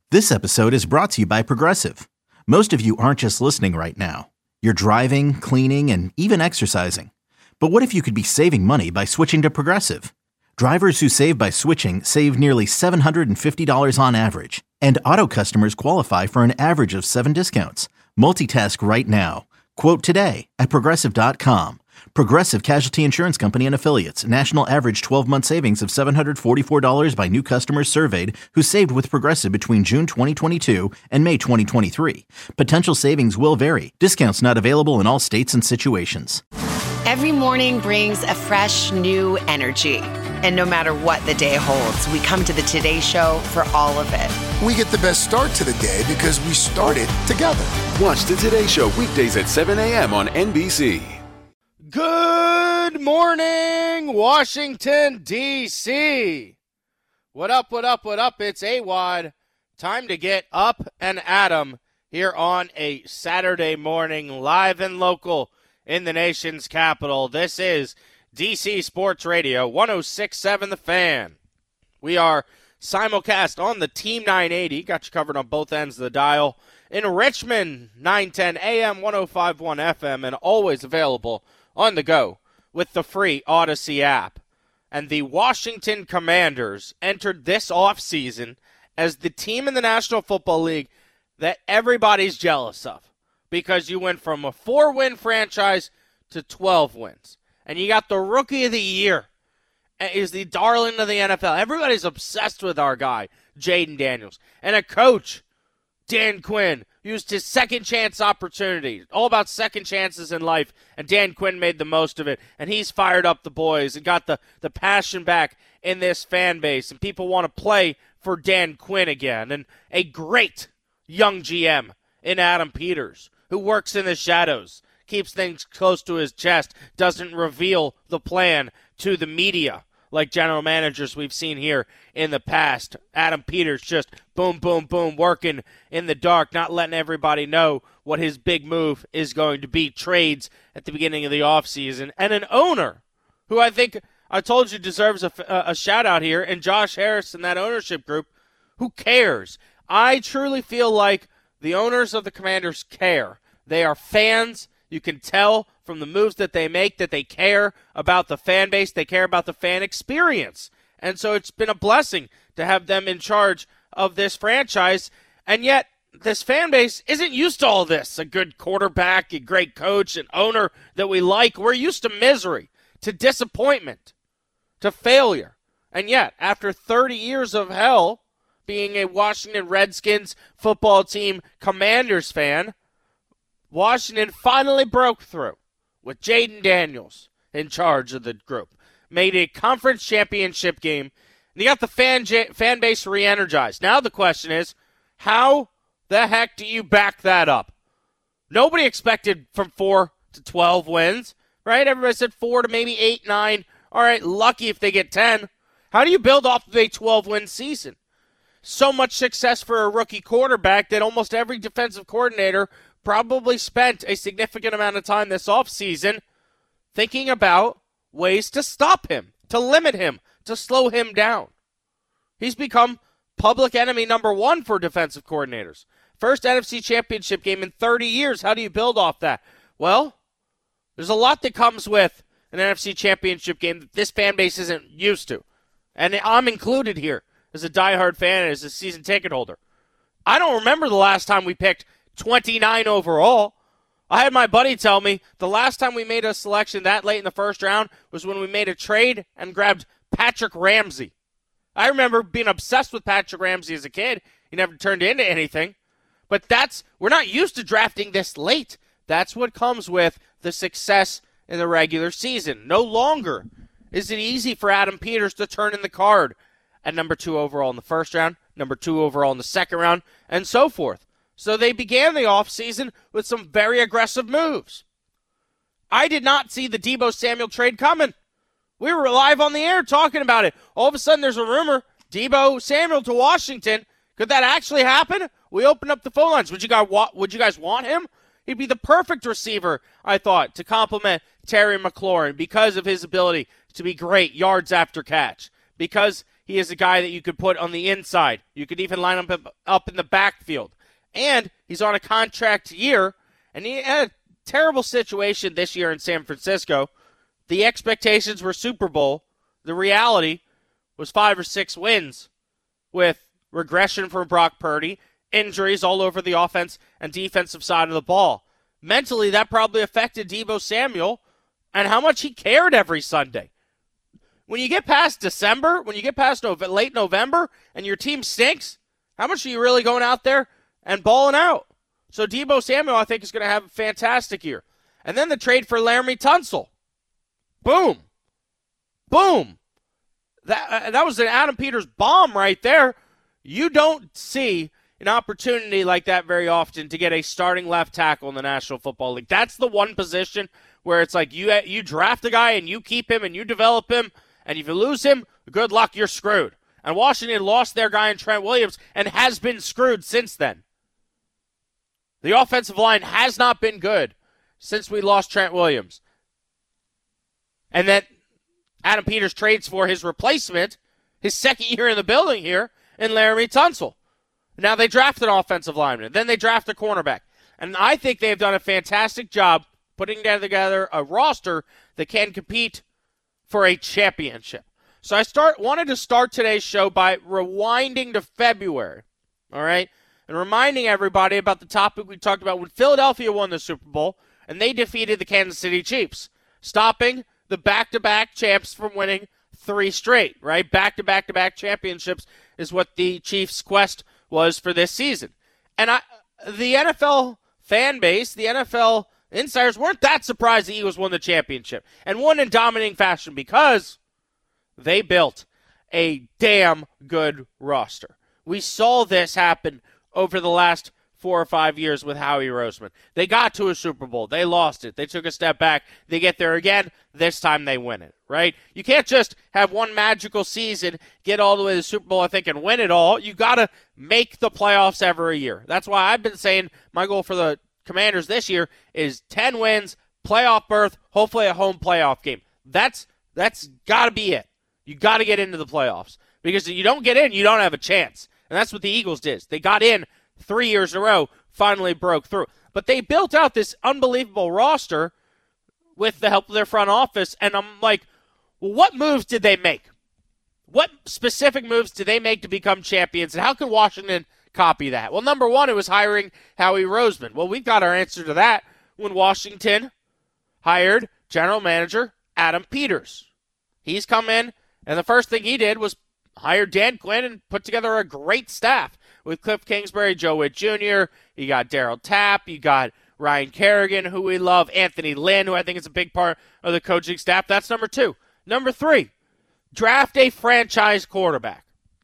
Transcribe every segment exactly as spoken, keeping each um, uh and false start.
This episode is brought to you by Progressive. Most of you aren't just listening right now. You're driving, cleaning, and even exercising. But what if you could be saving money by switching to Progressive? Drivers who save by switching save nearly seven hundred fifty dollars on average. And auto customers qualify for an average of seven discounts. Multitask right now. Quote today at Progressive dot com. Progressive Casualty Insurance Company and Affiliates. National average twelve-month savings of seven hundred forty-four dollars by new customers surveyed who saved with Progressive between June twenty twenty-two and May twenty twenty-three. Potential savings will vary. Discounts not available in all states and situations. Every morning brings a fresh, new energy. And no matter what the day holds, we come to the Today Show for all of it. We get the best start to the day because we started together. Watch the Today Show weekdays at seven a.m. on N B C. Good morning, Washington, D C What up, what up, what up? It's A-Wad. Time to get up and at 'em here on a Saturday morning, live and local in the nation's capital. This is D C Sports Radio, one oh six point seven The Fan. We are simulcast on the Team nine eighty. Got you covered on both ends of the dial. In Richmond, nine ten A M, one oh five point one F M, and always available on the go with the free Odyssey app. And the Washington Commanders entered this offseason as the team in the National Football League that everybody's jealous of, because you went from a four-win franchise to twelve wins. And you got the Rookie of the Year. Is the darling of the N F L. Everybody's obsessed with our guy, Jaden Daniels. And a coach, Dan Quinn, used his second chance opportunity. All about second chances in life. And Dan Quinn made the most of it. And he's fired up the boys and got the, the passion back in this fan base. And people want to play for Dan Quinn again. And a great young G M in Adam Peters, who works in the shadows, keeps things close to his chest, doesn't reveal the plan to the media like general managers we've seen here in the past. Adam Peters just boom, boom, boom, working in the dark, not letting everybody know what his big move is going to be. Trades at the beginning of the offseason. And an owner who I think I told you deserves a, a shout-out here, and Josh Harris and that ownership group, who cares? I truly feel like the owners of the Commanders care. They are fans. You can tell from the moves that they make that they care about the fan base. They care about the fan experience. And so it's been a blessing to have them in charge of this franchise. And yet this fan base isn't used to all this. A good quarterback, a great coach, an owner that we like. We're used to misery, to disappointment, to failure. And yet, after thirty years of hell, being a Washington Redskins football team Commanders fan, Washington finally broke through with Jaden Daniels in charge of the group. Made a conference championship game, and you got the fan j- fan base re-energized. Now the question is, how the heck do you back that up? Nobody expected from four to twelve wins, right? Everybody said four to maybe eight, nine. All right, lucky if they get ten. How do you build off of a twelve-win season? So much success for a rookie quarterback that almost every defensive coordinator probably spent a significant amount of time this offseason thinking about ways to stop him, to limit him, to slow him down. He's become public enemy number one for defensive coordinators. First N F C championship game in thirty years. How do you build off that? Well, there's a lot that comes with an N F C championship game that this fan base isn't used to. And I'm included here as a diehard fan and as a season ticket holder. I don't remember the last time we picked twenty-nine overall. I had my buddy tell me the last time we made a selection that late in the first round was when we made a trade and grabbed Patrick Ramsey. I remember being obsessed with Patrick Ramsey as a kid. He never turned into anything. But that's, we're not used to drafting this late. That's what comes with the success in the regular season. No longer is it easy for Adam Peters to turn in the card at number two overall in the first round, number two overall in the second round, and so forth. So they began the offseason with some very aggressive moves. I did not see the Deebo Samuel trade coming. We were live on the air talking about it. All of a sudden there's a rumor, Deebo Samuel to Washington. Could that actually happen? We opened up the phone lines. Would you guys want, would you guys want him? He'd be the perfect receiver, I thought, to complement Terry McLaurin because of his ability to be great yards after catch, because he is a guy that you could put on the inside. You could even line him up, up in the backfield. And he's on a contract year, and he had a terrible situation this year in San Francisco. The expectations were Super Bowl. The reality was five or six wins with regression from Brock Purdy, injuries all over the offense and defensive side of the ball. Mentally, that probably affected Deebo Samuel and how much he cared every Sunday. When you get past December, when you get past Nove- late November and your team stinks, how much are you really going out there and balling out? So Deebo Samuel, I think, is going to have a fantastic year. And then the trade for Laramie Tunsil. Boom. Boom. That, uh, that was an Adam Peters bomb right there. You don't see an opportunity like that very often to get a starting left tackle in the National Football League. That's the one position where it's like you you draft a guy and you keep him and you develop him, and if you lose him, good luck, you're screwed. And Washington lost their guy in Trent Williams and has been screwed since then. The offensive line has not been good since we lost Trent Williams. And then Adam Peters trades for his replacement, his second year in the building here, in Laramie Tunsil. Now they draft an offensive lineman. Then they draft a cornerback. And I think they've done a fantastic job putting together a roster that can compete for a championship. So I start wanted to start today's show by rewinding to February, all right, and reminding everybody about the topic we talked about when Philadelphia won the Super Bowl and they defeated the Kansas City Chiefs, stopping the back-to-back champs from winning three straight, right? Back-to-back-to-back championships is what the Chiefs' quest was for this season. And I, the N F L fan base, the N F L insiders weren't that surprised the Eagles won the championship and won in dominating fashion because they built a damn good roster. We saw this happen over the last four or five years with Howie Roseman. They got to a Super Bowl. They lost it. They took a step back. They get there again. This time they win it, right? You can't just have one magical season, get all the way to the Super Bowl, I think, and win it all. You got to make the playoffs every year. That's why I've been saying my goal for the Commanders this year is ten wins, playoff berth, hopefully a home playoff game. That's that's got to be it. You got to get into the playoffs because if you don't get in, you don't have a chance. And that's what the Eagles did. They got in three years in a row, finally broke through. But they built out this unbelievable roster with the help of their front office, and I'm like, well, what moves did they make? What specific moves did they make to become champions, and how can Washington copy that? Well, number one, it was hiring Howie Roseman. Well, we've got our answer to that when Washington hired general manager Adam Peters. He's come in, and the first thing he did was hire Dan Quinn and put together a great staff with Cliff Kingsbury, Joe Witt Junior You got Daryl Tapp. You got Ryan Kerrigan, who we love. Anthony Lynn, who I think is a big part of the coaching staff. That's number two. Number three, draft a franchise quarterback.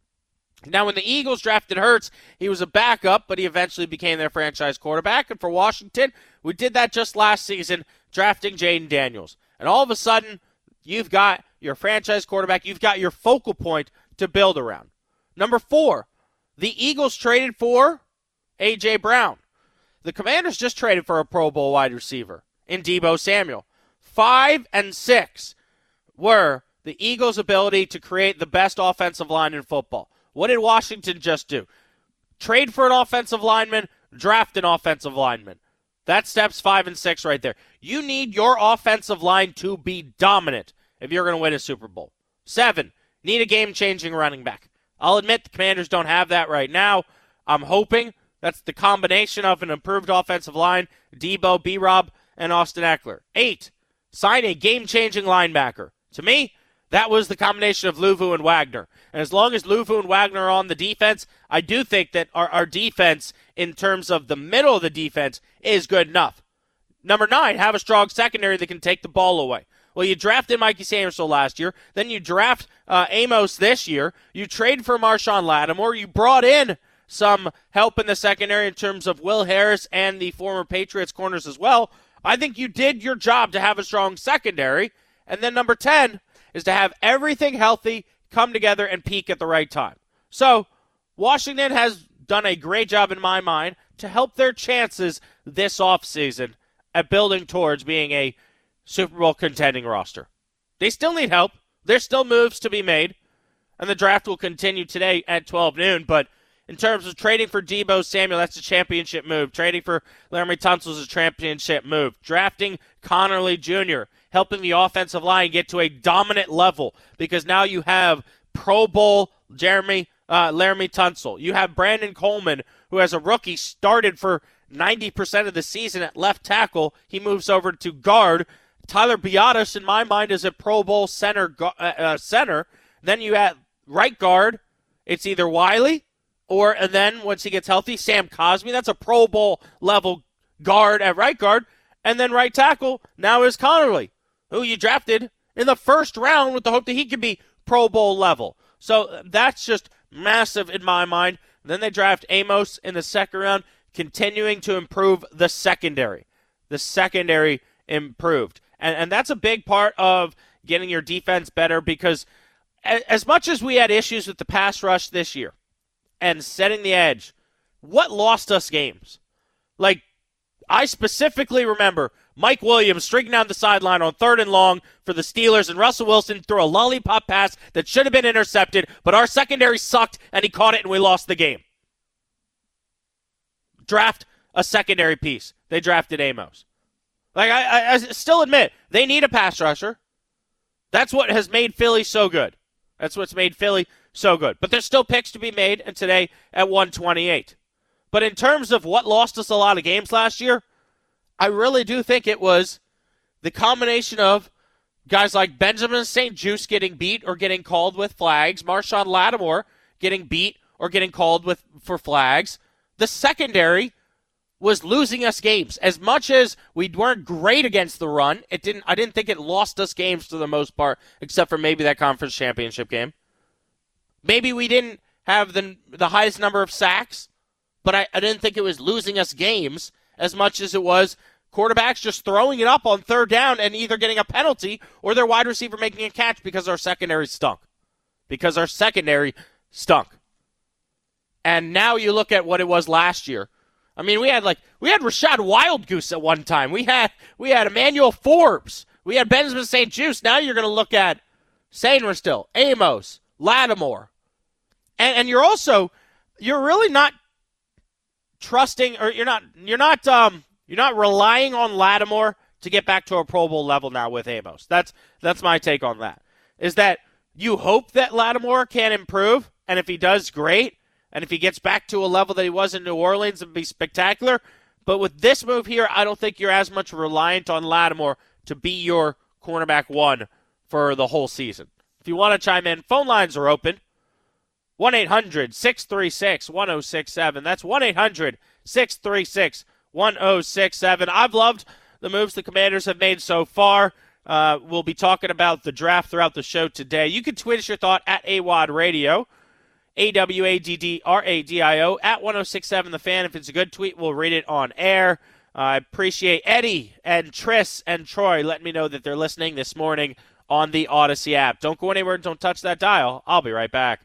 Now, when the Eagles drafted Hurts, he was a backup, but he eventually became their franchise quarterback. And for Washington, we did that just last season, drafting Jaden Daniels. And all of a sudden, you've got your franchise quarterback. You've got your focal point to build around. Number four, the Eagles traded for A J. Brown. The Commanders just traded for a Pro Bowl wide receiver in Deebo Samuel. Five and six were the Eagles' ability to create the best offensive line in football. What did Washington just do? Trade for an offensive lineman, draft an offensive lineman. That's steps five and six right there. You need your offensive line to be dominant if you're going to win a Super Bowl. Seven, need a game-changing running back. I'll admit the Commanders don't have that right now. I'm hoping that's the combination of an improved offensive line, Deebo, B-Rob, and Austin Eckler. Eight, sign a game-changing linebacker. To me, that was the combination of Luvu and Wagner. And as long as Luvu and Wagner are on the defense, I do think that our, our defense, in terms of the middle of the defense, is good enough. Number nine, have a strong secondary that can take the ball away. Well, you drafted Mikey Samuelson last year. Then you draft uh, Amos this year. You trade for Marshawn Lattimore. You brought in some help in the secondary in terms of Will Harris and the former Patriots corners as well. I think you did your job to have a strong secondary. And then number ten is to have everything healthy, come together, and peak at the right time. So Washington has done a great job in my mind to help their chances this offseason at building towards being a Super Bowl contending roster. They still need help. There's still moves to be made. And the draft will continue today at twelve noon. But in terms of trading for Deebo Samuel, that's a championship move. Trading for Laremy Tunsil is a championship move. Drafting Connerly Junior, helping the offensive line get to a dominant level because now you have Pro Bowl Jeremy uh, Laremy Tunsil. You have Brandon Coleman, who as a rookie started for ninety percent of the season at left tackle. He moves over to guard. Tyler Biadasz, in my mind, is a Pro Bowl center. Uh, uh, center. Then you have right guard. It's either Wiley or, and then once he gets healthy, Sam Cosmi. That's a Pro Bowl level guard at right guard. And then right tackle now is Connerly, who you drafted in the first round with the hope that he could be Pro Bowl level. So that's just massive in my mind. Then they draft Amos in the second round, continuing to improve the secondary. The secondary improved. And, and that's a big part of getting your defense better because as much as we had issues with the pass rush this year and setting the edge, what lost us games? Like, I specifically remember Mike Williams streaking down the sideline on third and long for the Steelers, and Russell Wilson threw a lollipop pass that should have been intercepted, but our secondary sucked, and he caught it, and we lost the game. Draft a secondary piece. They drafted Amos. Like, I, I, I still admit, they need a pass rusher. That's what has made Philly so good. That's what's made Philly so good. But there's still picks to be made, and today at one twenty-eight. But in terms of what lost us a lot of games last year, I really do think it was the combination of guys like Benjamin Saint Juste getting beat or getting called with flags, Marshawn Lattimore getting beat or getting called with for flags. The secondary was losing us games. As much as we weren't great against the run, it didn't. I didn't think it lost us games for the most part, except for maybe that conference championship game. Maybe we didn't have the the highest number of sacks, but I, I didn't think it was losing us games as much as it was quarterbacks just throwing it up on third down and either getting a penalty or their wide receiver making a catch because our secondary stunk. Because our secondary stunk. And now you look at what it was last year. I mean, we had like we had Rashad Wildgoose at one time. We had we had Emmanuel Forbes. We had Benjamin Saint Juste. Now you're going to look at Sainristil, Amos, Lattimore. And and you're also you're really not trusting, or you're not you're not um you're not relying on Lattimore to get back to a Pro Bowl level now with Amos. That's that's my take on that. Is that you hope that Lattimore can improve, and if he does, great. And if he gets back to a level that he was in New Orleans, it'd be spectacular. But with this move here, I don't think you're as much reliant on Lattimore to be your cornerback one for the whole season. If you want to chime in, phone lines are open. one eight hundred six three six one oh six seven. That's one eight hundred six three six one oh six seven. I've loved the moves the Commanders have made so far. Uh, we'll be talking about the draft throughout the show today. You can tweet us your thought at A W A D Radio, A W A D D R A D I O, at one oh six seven The Fan. If it's a good tweet, we'll read it on air. Uh, I appreciate Eddie and Tris and Troy letting me know that they're listening this morning on the Odyssey app. Don't go anywhere and don't touch that dial. I'll be right back.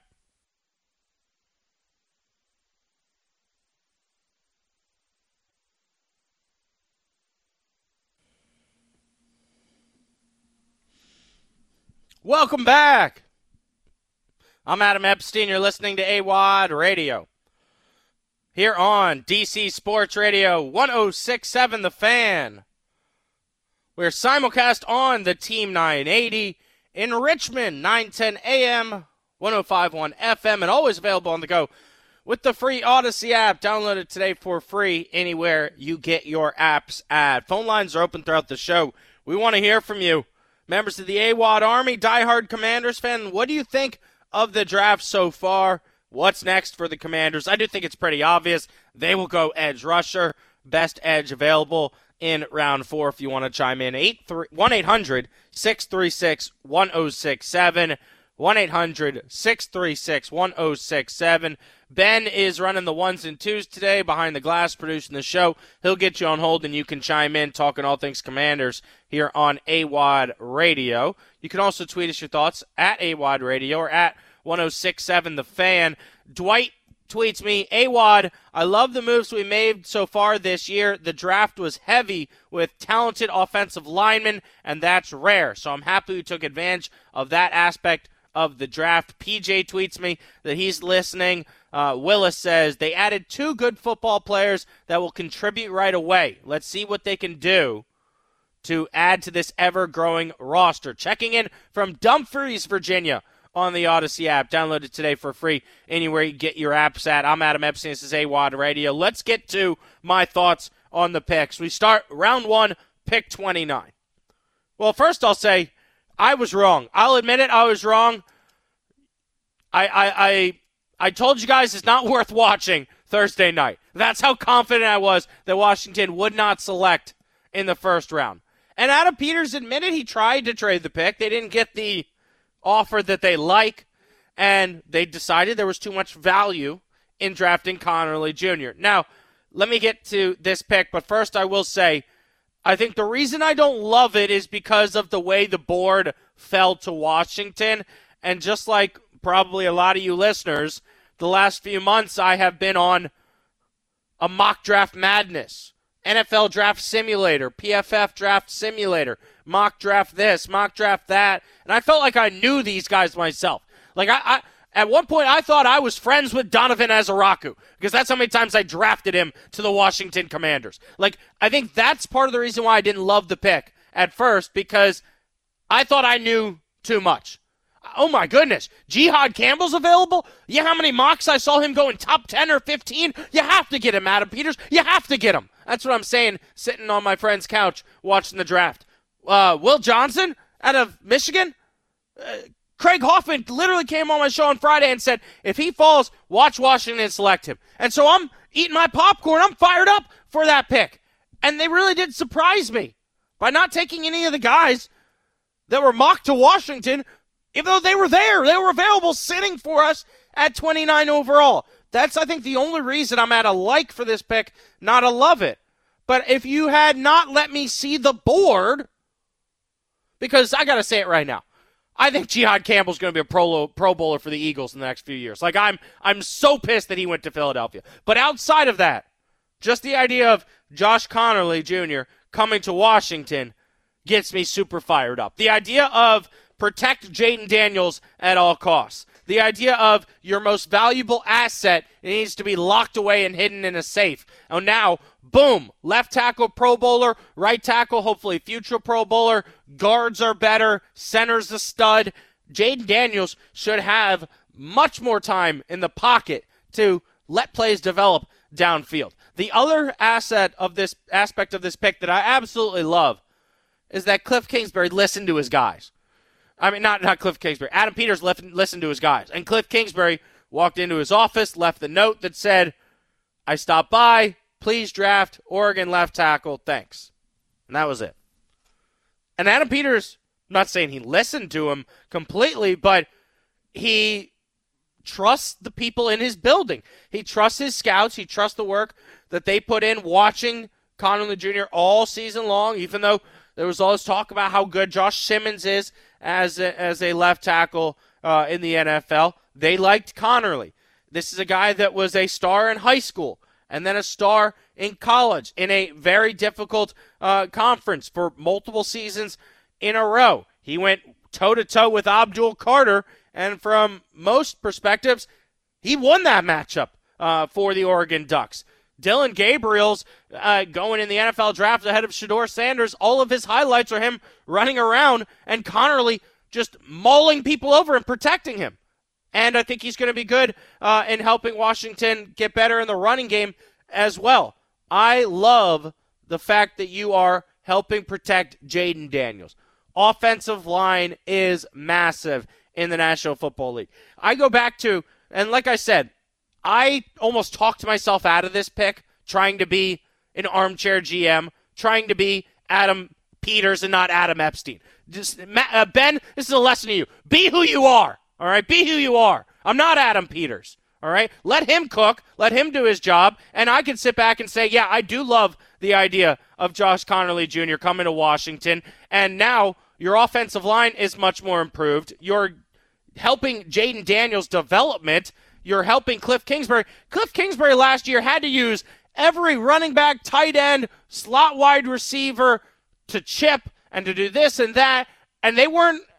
Welcome back. I'm Adam Epstein. You're listening to A W A D Radio. Here on D C Sports Radio, one oh six seven The Fan. We're simulcast on the Team nine eighty in Richmond, nine ten A M, one oh five point one F M, and always available on the go with the free Odyssey app. Download it today for free anywhere you get your apps at. Phone lines are open throughout the show. We want to hear from you. Members of the A W A D Army, diehard Commanders fan, what do you think of the draft so far? What's next for the Commanders? I do think it's pretty obvious. They will go edge rusher, best edge available in round four. If you want to chime in, one eight hundred six three six one oh six seven, one eight hundred six three six one oh six seven. Ben is running the ones and twos today behind the glass, producing the show. He'll get you on hold, and you can chime in, talking all things Commanders here on A W A D Radio. You can also tweet us your thoughts at A W A D Radio or at one oh six seven The Fan. Dwight tweets me, A W A D, I love the moves we made so far this year. The draft was heavy with talented offensive linemen, and that's rare. So I'm happy we took advantage of that aspect of the draft. P J tweets me that he's listening. Uh, Willis says, they added two good football players that will contribute right away. Let's see what they can do to add to this ever-growing roster. Checking in from Dumfries, Virginia on the Odyssey app. Download it today for free anywhere you get your apps at. I'm Adam Epstein. This is A W O D Radio. Let's get to my thoughts on the picks. We start round one, pick twenty-nine. Well, first I'll say I was wrong. I'll admit it, I was wrong. I I I, I told you guys it's not worth watching Thursday night. That's how confident I was that Washington would not select in the first round. And Adam Peters admitted he tried to trade the pick. They didn't get the offer that they like, and they decided there was too much value in drafting Conerly Junior Now, let me get to this pick, but first I will say, I think the reason I don't love it is because of the way the board fell to Washington, and just like probably a lot of you listeners, the last few months I have been on a mock draft madness. N F L Draft Simulator, P F F Draft Simulator, mock draft this, mock draft that, and I felt like I knew these guys myself. Like I, I at one point I thought I was friends with Donovan Azaraku because that's how many times I drafted him to the Washington Commanders. Like I think that's part of the reason why I didn't love the pick at first, because I thought I knew too much. Oh my goodness, Jihad Campbell's available? Yeah, how many mocks I saw him go in top ten or fifteen? You have to get him, Adam Peters. You have to get him. That's what I'm saying, sitting on my friend's couch watching the draft. Uh, Will Johnson out of Michigan? Uh, Craig Hoffman literally came on my show on Friday and said, if he falls, watch Washington select him. And so I'm eating my popcorn. I'm fired up for that pick. And they really did surprise me by not taking any of the guys that were mocked to Washington, even though they were there. They were available sitting for us at twenty-nine overall. That's, I think, the only reason I'm at a like for this pick, not a love it. But if you had not let me see the board, because I got to say it right now, I think Jihad Campbell's going to be a pro, pro bowler for the Eagles in the next few years. Like, I'm I'm so pissed that he went to Philadelphia. But outside of that, just the idea of Josh Conerly Junior coming to Washington gets me super fired up. The idea of protect Jayden Daniels at all costs. The idea of your most valuable asset needs to be locked away and hidden in a safe. And now, boom, left tackle Pro Bowler, right tackle hopefully future Pro Bowler, guards are better, center's a stud. Jayden Daniels should have much more time in the pocket to let plays develop downfield. The other asset of this aspect of this pick that I absolutely love is that Cliff Kingsbury listened to his guys. I mean, not, not Cliff Kingsbury. Adam Peters left, listened to his guys. And Cliff Kingsbury walked into his office, left the note that said, I stopped by, please draft Oregon left tackle, thanks. And that was it. And Adam Peters, I'm not saying he listened to him completely, but he trusts the people in his building. He trusts his scouts. He trusts the work that they put in watching Conerly Junior all season long, even though there was always talk about how good Josh Simmons is as a, as a left tackle uh, in the N F L. They liked Conerly. This is a guy that was a star in high school and then a star in college in a very difficult uh, conference for multiple seasons in a row. He went toe-to-toe with Abdul Carter, and from most perspectives, he won that matchup uh, for the Oregon Ducks. Dylan Gabriel's uh, going in the N F L draft ahead of Shedeur Sanders. All of his highlights are him running around and Conerly just mauling people over and protecting him. And I think he's going to be good uh, in helping Washington get better in the running game as well. I love the fact that you are helping protect Jayden Daniels. Offensive line is massive in the National Football League. I go back to, and like I said, I almost talked myself out of this pick, trying to be an armchair G M, trying to be Adam Peters and not Adam Epstein. Just, uh, Ben, this is a lesson to you. Be who you are, all right? Be who you are. I'm not Adam Peters, all right? Let him cook. Let him do his job, and I can sit back and say, yeah, I do love the idea of Josh Conerly Junior coming to Washington, and now your offensive line is much more improved. You're helping Jayden Daniels' development. You're helping Cliff Kingsbury. Cliff Kingsbury last year had to use every running back, tight end, slot wide receiver to chip and to do this and that, and they weren't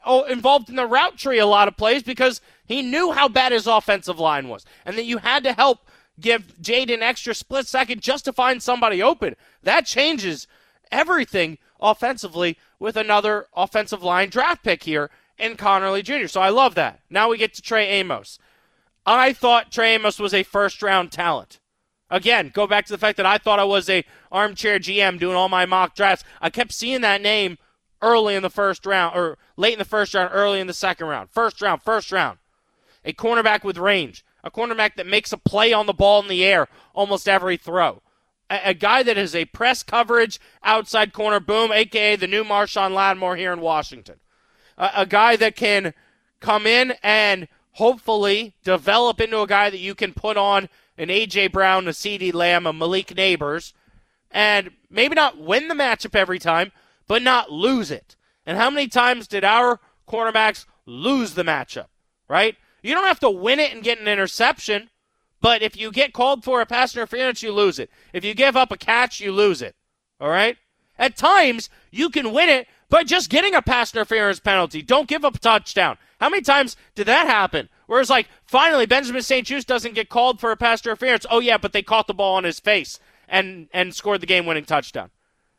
oh, involved in the route tree a lot of plays because he knew how bad his offensive line was, and that you had to help give Jaden an extra split second just to find somebody open. That changes everything offensively with another offensive line draft pick here in Connerly Junior So I love that. Now we get to Trey Amos. I thought Trey Amos was a first-round talent. Again, go back to the fact that I thought I was a armchair G M doing all my mock drafts. I kept seeing that name early in the first round, or late in the first round, early in the second round. First round, first round. A cornerback with range. A cornerback that makes a play on the ball in the air almost every throw. A, a guy that is a press coverage outside corner boom, a k a the new Marshawn Lattimore here in Washington. A, a guy that can come in and hopefully develop into a guy that you can put on an A J. Brown, a CeeDee Lamb, a Malik Neighbors, and maybe not win the matchup every time, but not lose it. And how many times did our cornerbacks lose the matchup, right? You don't have to win it and get an interception, but if you get called for a pass interference, you lose it. If you give up a catch, you lose it, all right? At times, you can win it by just getting a pass interference penalty. Don't give up a touchdown. How many times did that happen? Where it's like, finally, Benjamin Saint-Juste doesn't get called for a pass interference. Oh, yeah, but they caught the ball on his face and, and scored the game-winning touchdown.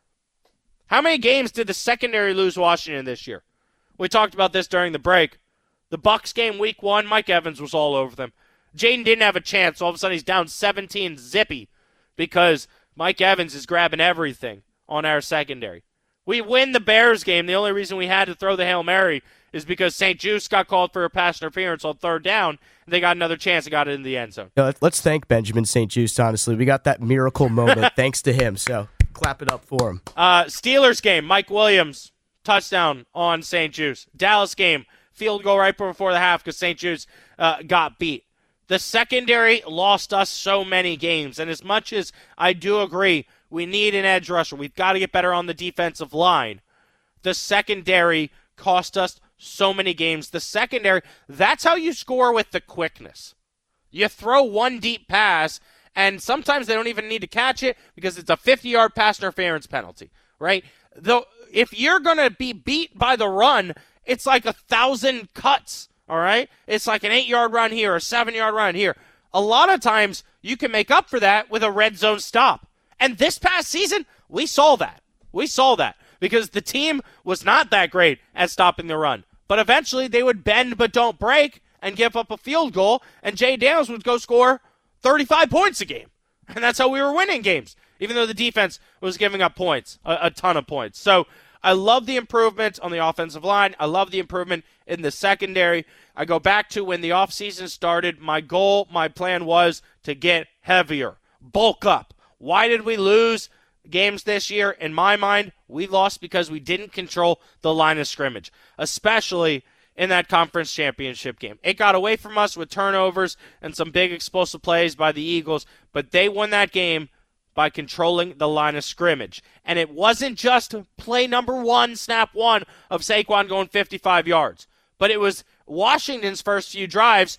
How many games did the secondary lose Washington this year? We talked about this during the break. The Bucs game week one, Mike Evans was all over them. Jaden didn't have a chance. All of a sudden, he's down seventeen zippy because Mike Evans is grabbing everything on our secondary. We win the Bears game. The only reason we had to throw the Hail Mary is because Saint-Juste got called for a pass interference on third down, and they got another chance and got it in the end zone. Yeah, let's thank Benjamin Saint-Juste, honestly. We got that miracle moment thanks to him, so clap it up for him. Uh, Steelers game, Mike Williams, touchdown on Saint-Juste. Dallas game, field goal right before the half because Saint-Juste uh, got beat. The secondary lost us so many games, and as much as I do agree we need an edge rusher, we've got to get better on the defensive line, the secondary cost us so many games. The secondary, that's how you score with the quickness. You throw one deep pass, and sometimes they don't even need to catch it because it's a fifty-yard pass interference penalty, right? Though, if you're going to be beat by the run, it's like a thousand cuts, all right? It's like an eight-yard run here, a seven-yard run here. A lot of times, you can make up for that with a red zone stop. And this past season, we saw that. We saw that because the team was not that great at stopping the run. But eventually, they would bend but don't break and give up a field goal, and Jay Daniels would go score thirty-five points a game. And that's how we were winning games, even though the defense was giving up points, a, a ton of points. So I love the improvement on the offensive line. I love the improvement in the secondary. I go back to when the offseason started. My goal, my plan was to get heavier, bulk up. Why did we lose games this year? In my mind, we lost because we didn't control the line of scrimmage, especially in that conference championship game. It got away from us with turnovers and some big explosive plays by the Eagles, but they won that game by controlling the line of scrimmage. And it wasn't just play number one, snap one of Saquon going fifty-five yards, but it was Washington's first few drives.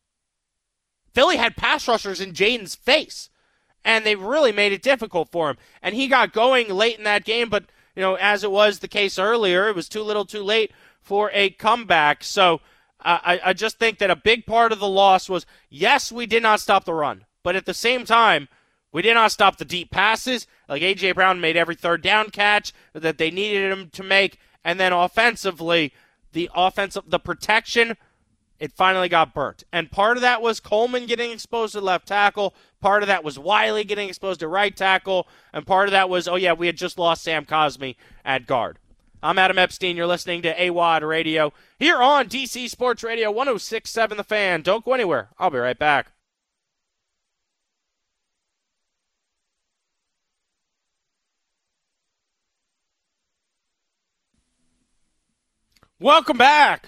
Philly had pass rushers in Jaden's face, and they really made it difficult for him. And he got going late in that game, but you know, as it was the case earlier, it was too little too late for a comeback. So uh, I, I just think that a big part of the loss was, yes, we did not stop the run, but at the same time, we did not stop the deep passes. Like A J. Brown made every third down catch that they needed him to make. And then offensively, the offensive, the protection, it finally got burnt. And part of that was Coleman getting exposed to left tackle. Part of that was Wiley getting exposed to right tackle. And part of that was, oh yeah, we had just lost Sam Cosmi at guard. I'm Adam Epstein. You're listening to A W O D Radio here on D C Sports Radio one oh six point seven The Fan. Don't go anywhere. I'll be right back. Welcome back.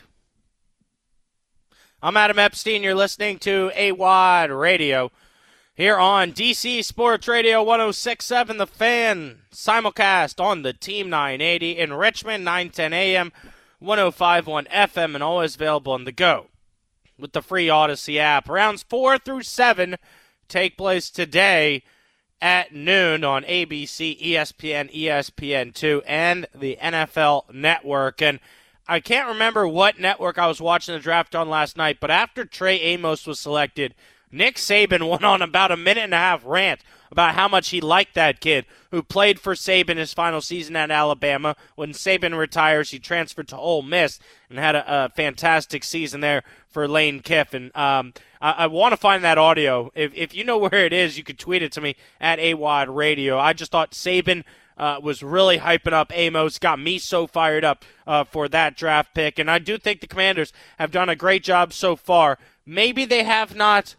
I'm Adam Epstein. You're listening to A W O D Radio here on D C Sports Radio one oh six point seven The Fan. Simulcast on the Team nine eighty in Richmond, nine ten A M, one oh five point one F M, and always available on the go with the free Odyssey app. Rounds four through seven take place today at noon on A B C, E S P N, E S P N two, and the N F L Network. And I can't remember what network I was watching the draft on last night, but after Trey Amos was selected, Nick Saban went on about a minute and a half rant about how much he liked that kid who played for Saban his final season at Alabama. When Saban retires, he transferred to Ole Miss and had a, a fantastic season there for Lane Kiffin. Um, I, I want to find that audio. If, if you know where it is, you could tweet it to me at A W O D Radio. I just thought Saban uh, was really hyping up Amos, got me so fired up uh, for that draft pick. And I do think the Commanders have done a great job so far. Maybe they have not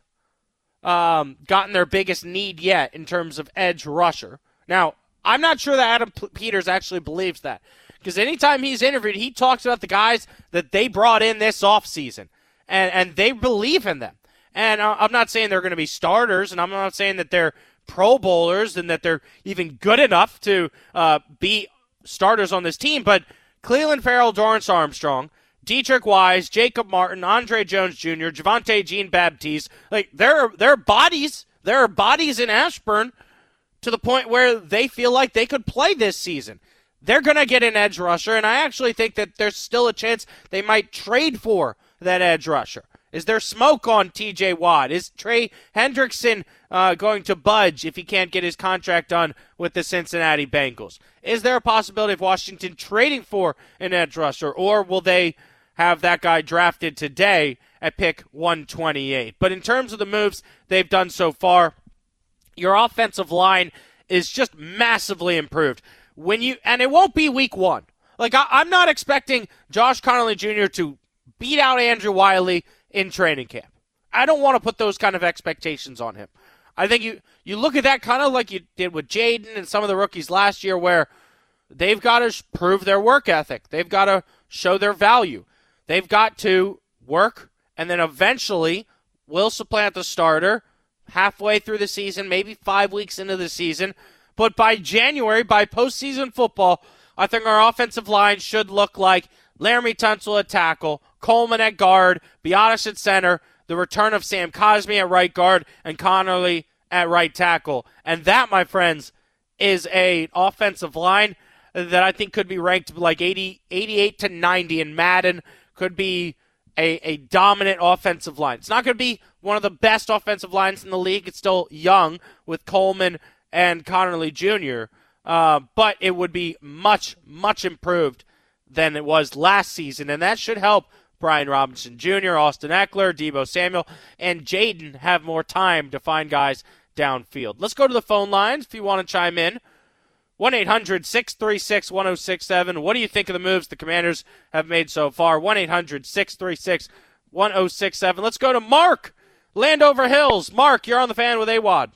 Um, gotten their biggest need yet in terms of edge rusher. Now, I'm not sure that Adam P- Peters actually believes that, because anytime he's interviewed, he talks about the guys that they brought in this offseason, and, and they believe in them. And uh, I'm not saying they're going to be starters, and I'm not saying that they're Pro Bowlers and that they're even good enough to uh, be starters on this team, but Cleveland Farrell, Dorrance Armstrong, Dietrich Wise, Jacob Martin, Andre Jones Junior, Javonte Jean-Baptiste, like there are, there are bodies, there are bodies in Ashburn to the point where they feel like they could play this season. They're going to get an edge rusher, and I actually think that there's still a chance they might trade for that edge rusher. Is there smoke on T J Watt? Is Trey Hendrickson uh, going to budge if he can't get his contract done with the Cincinnati Bengals? Is there a possibility of Washington trading for an edge rusher, or will they have that guy drafted today at pick one twenty-eight? But in terms of the moves they've done so far, your offensive line is just massively improved. When you and it won't be week one. Like I, I'm not expecting Josh Connolly Junior to beat out Andrew Wiley in training camp. I don't want to put those kind of expectations on him. I think you, you look at that kind of like you did with Jaden and some of the rookies last year, where they've got to prove their work ethic. They've got to show their value. They've got to work, and then eventually will supplant the starter halfway through the season, maybe five weeks into the season. But by January, by postseason football, I think our offensive line should look like Laramie Tunsil at tackle, Coleman at guard, Biotis at center, the return of Sam Cosmi at right guard, and Connerly at right tackle. And that, my friends, is an offensive line that I think could be ranked like eighty, eighty-eight to ninety in Madden, could be a, a dominant offensive line. It's not going to be one of the best offensive lines in the league. It's still young with Coleman and Connerly Junior, uh, but it would be much, much improved than it was last season, and that should help Brian Robinson Junior, Austin Eckler, Deebo Samuel, and Jaden have more time to find guys downfield. Let's go to the phone lines if you want to chime in. one eight hundred six three six one oh six seven. What do you think of the moves the Commanders have made so far? one eight hundred six three six one oh six seven. Let's go to Mark, Landover Hills. Mark, you're on the Fan with A W O D.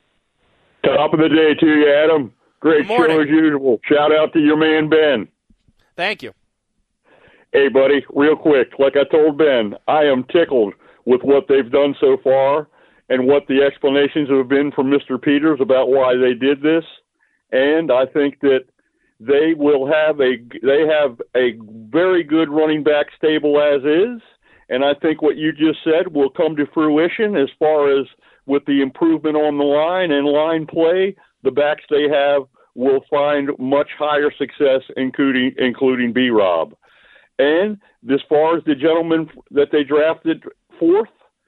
Top of the day to you, Adam. Great show as usual. Shout out to your man, Ben. Thank you. Hey, buddy, real quick, like I told Ben, I am tickled with what they've done so far and what the explanations have been from Mister Peters about why they did this. And I think that they will have a they have a very good running back stable as is. And I think what you just said will come to fruition as far as with the improvement on the line and line play. The backs they have will find much higher success, including including B-Rob. And as far as the gentleman that they drafted fourth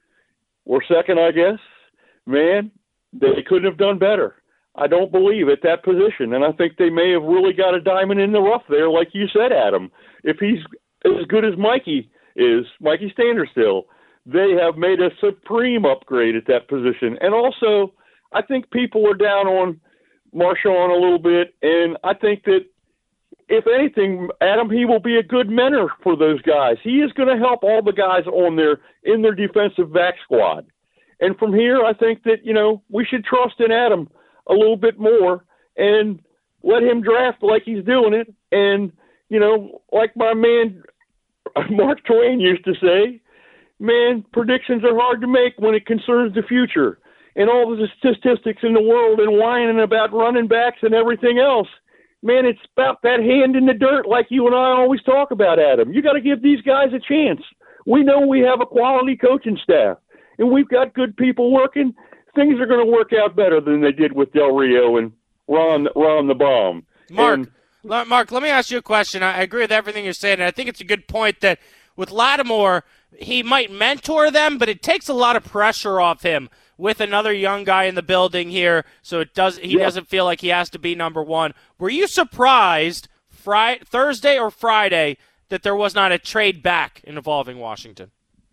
or second, I guess, man, they couldn't have done better. I don't believe at that position. And I think they may have really got a diamond in the rough there, like you said, Adam. If he's as good as Mikey is, Mikey Standerstill, they have made a supreme upgrade at that position. And also, I think people are down on Marshawn a little bit, and I think that if anything, Adam, he will be a good mentor for those guys. He is going to help all the guys on their in their defensive back squad. And from here, I think that, you know, we should trust in Adam a little bit more and let him draft like he's doing it. And, you know, like my man Mark Twain used to say, man, predictions are hard to make when it concerns the future. And all the statistics in the world and whining about running backs and everything else, man, it's about that hand in the dirt like you and I always talk about, Adam. You got to give these guys a chance. We know we have a quality coaching staff, and we've got good people working. Things are going to work out better than they did with Del Rio and Ron, Ron the Bomb. Mark, and, Mark, let me ask you a question. I agree with everything you're saying, and I think it's a good point that with Lattimore, he might mentor them, but it takes a lot of pressure off him with another young guy in the building here, so it does he yeah. doesn't feel like he has to be number one. Were you surprised Friday, Thursday or Friday that there was not a trade back involving Washington?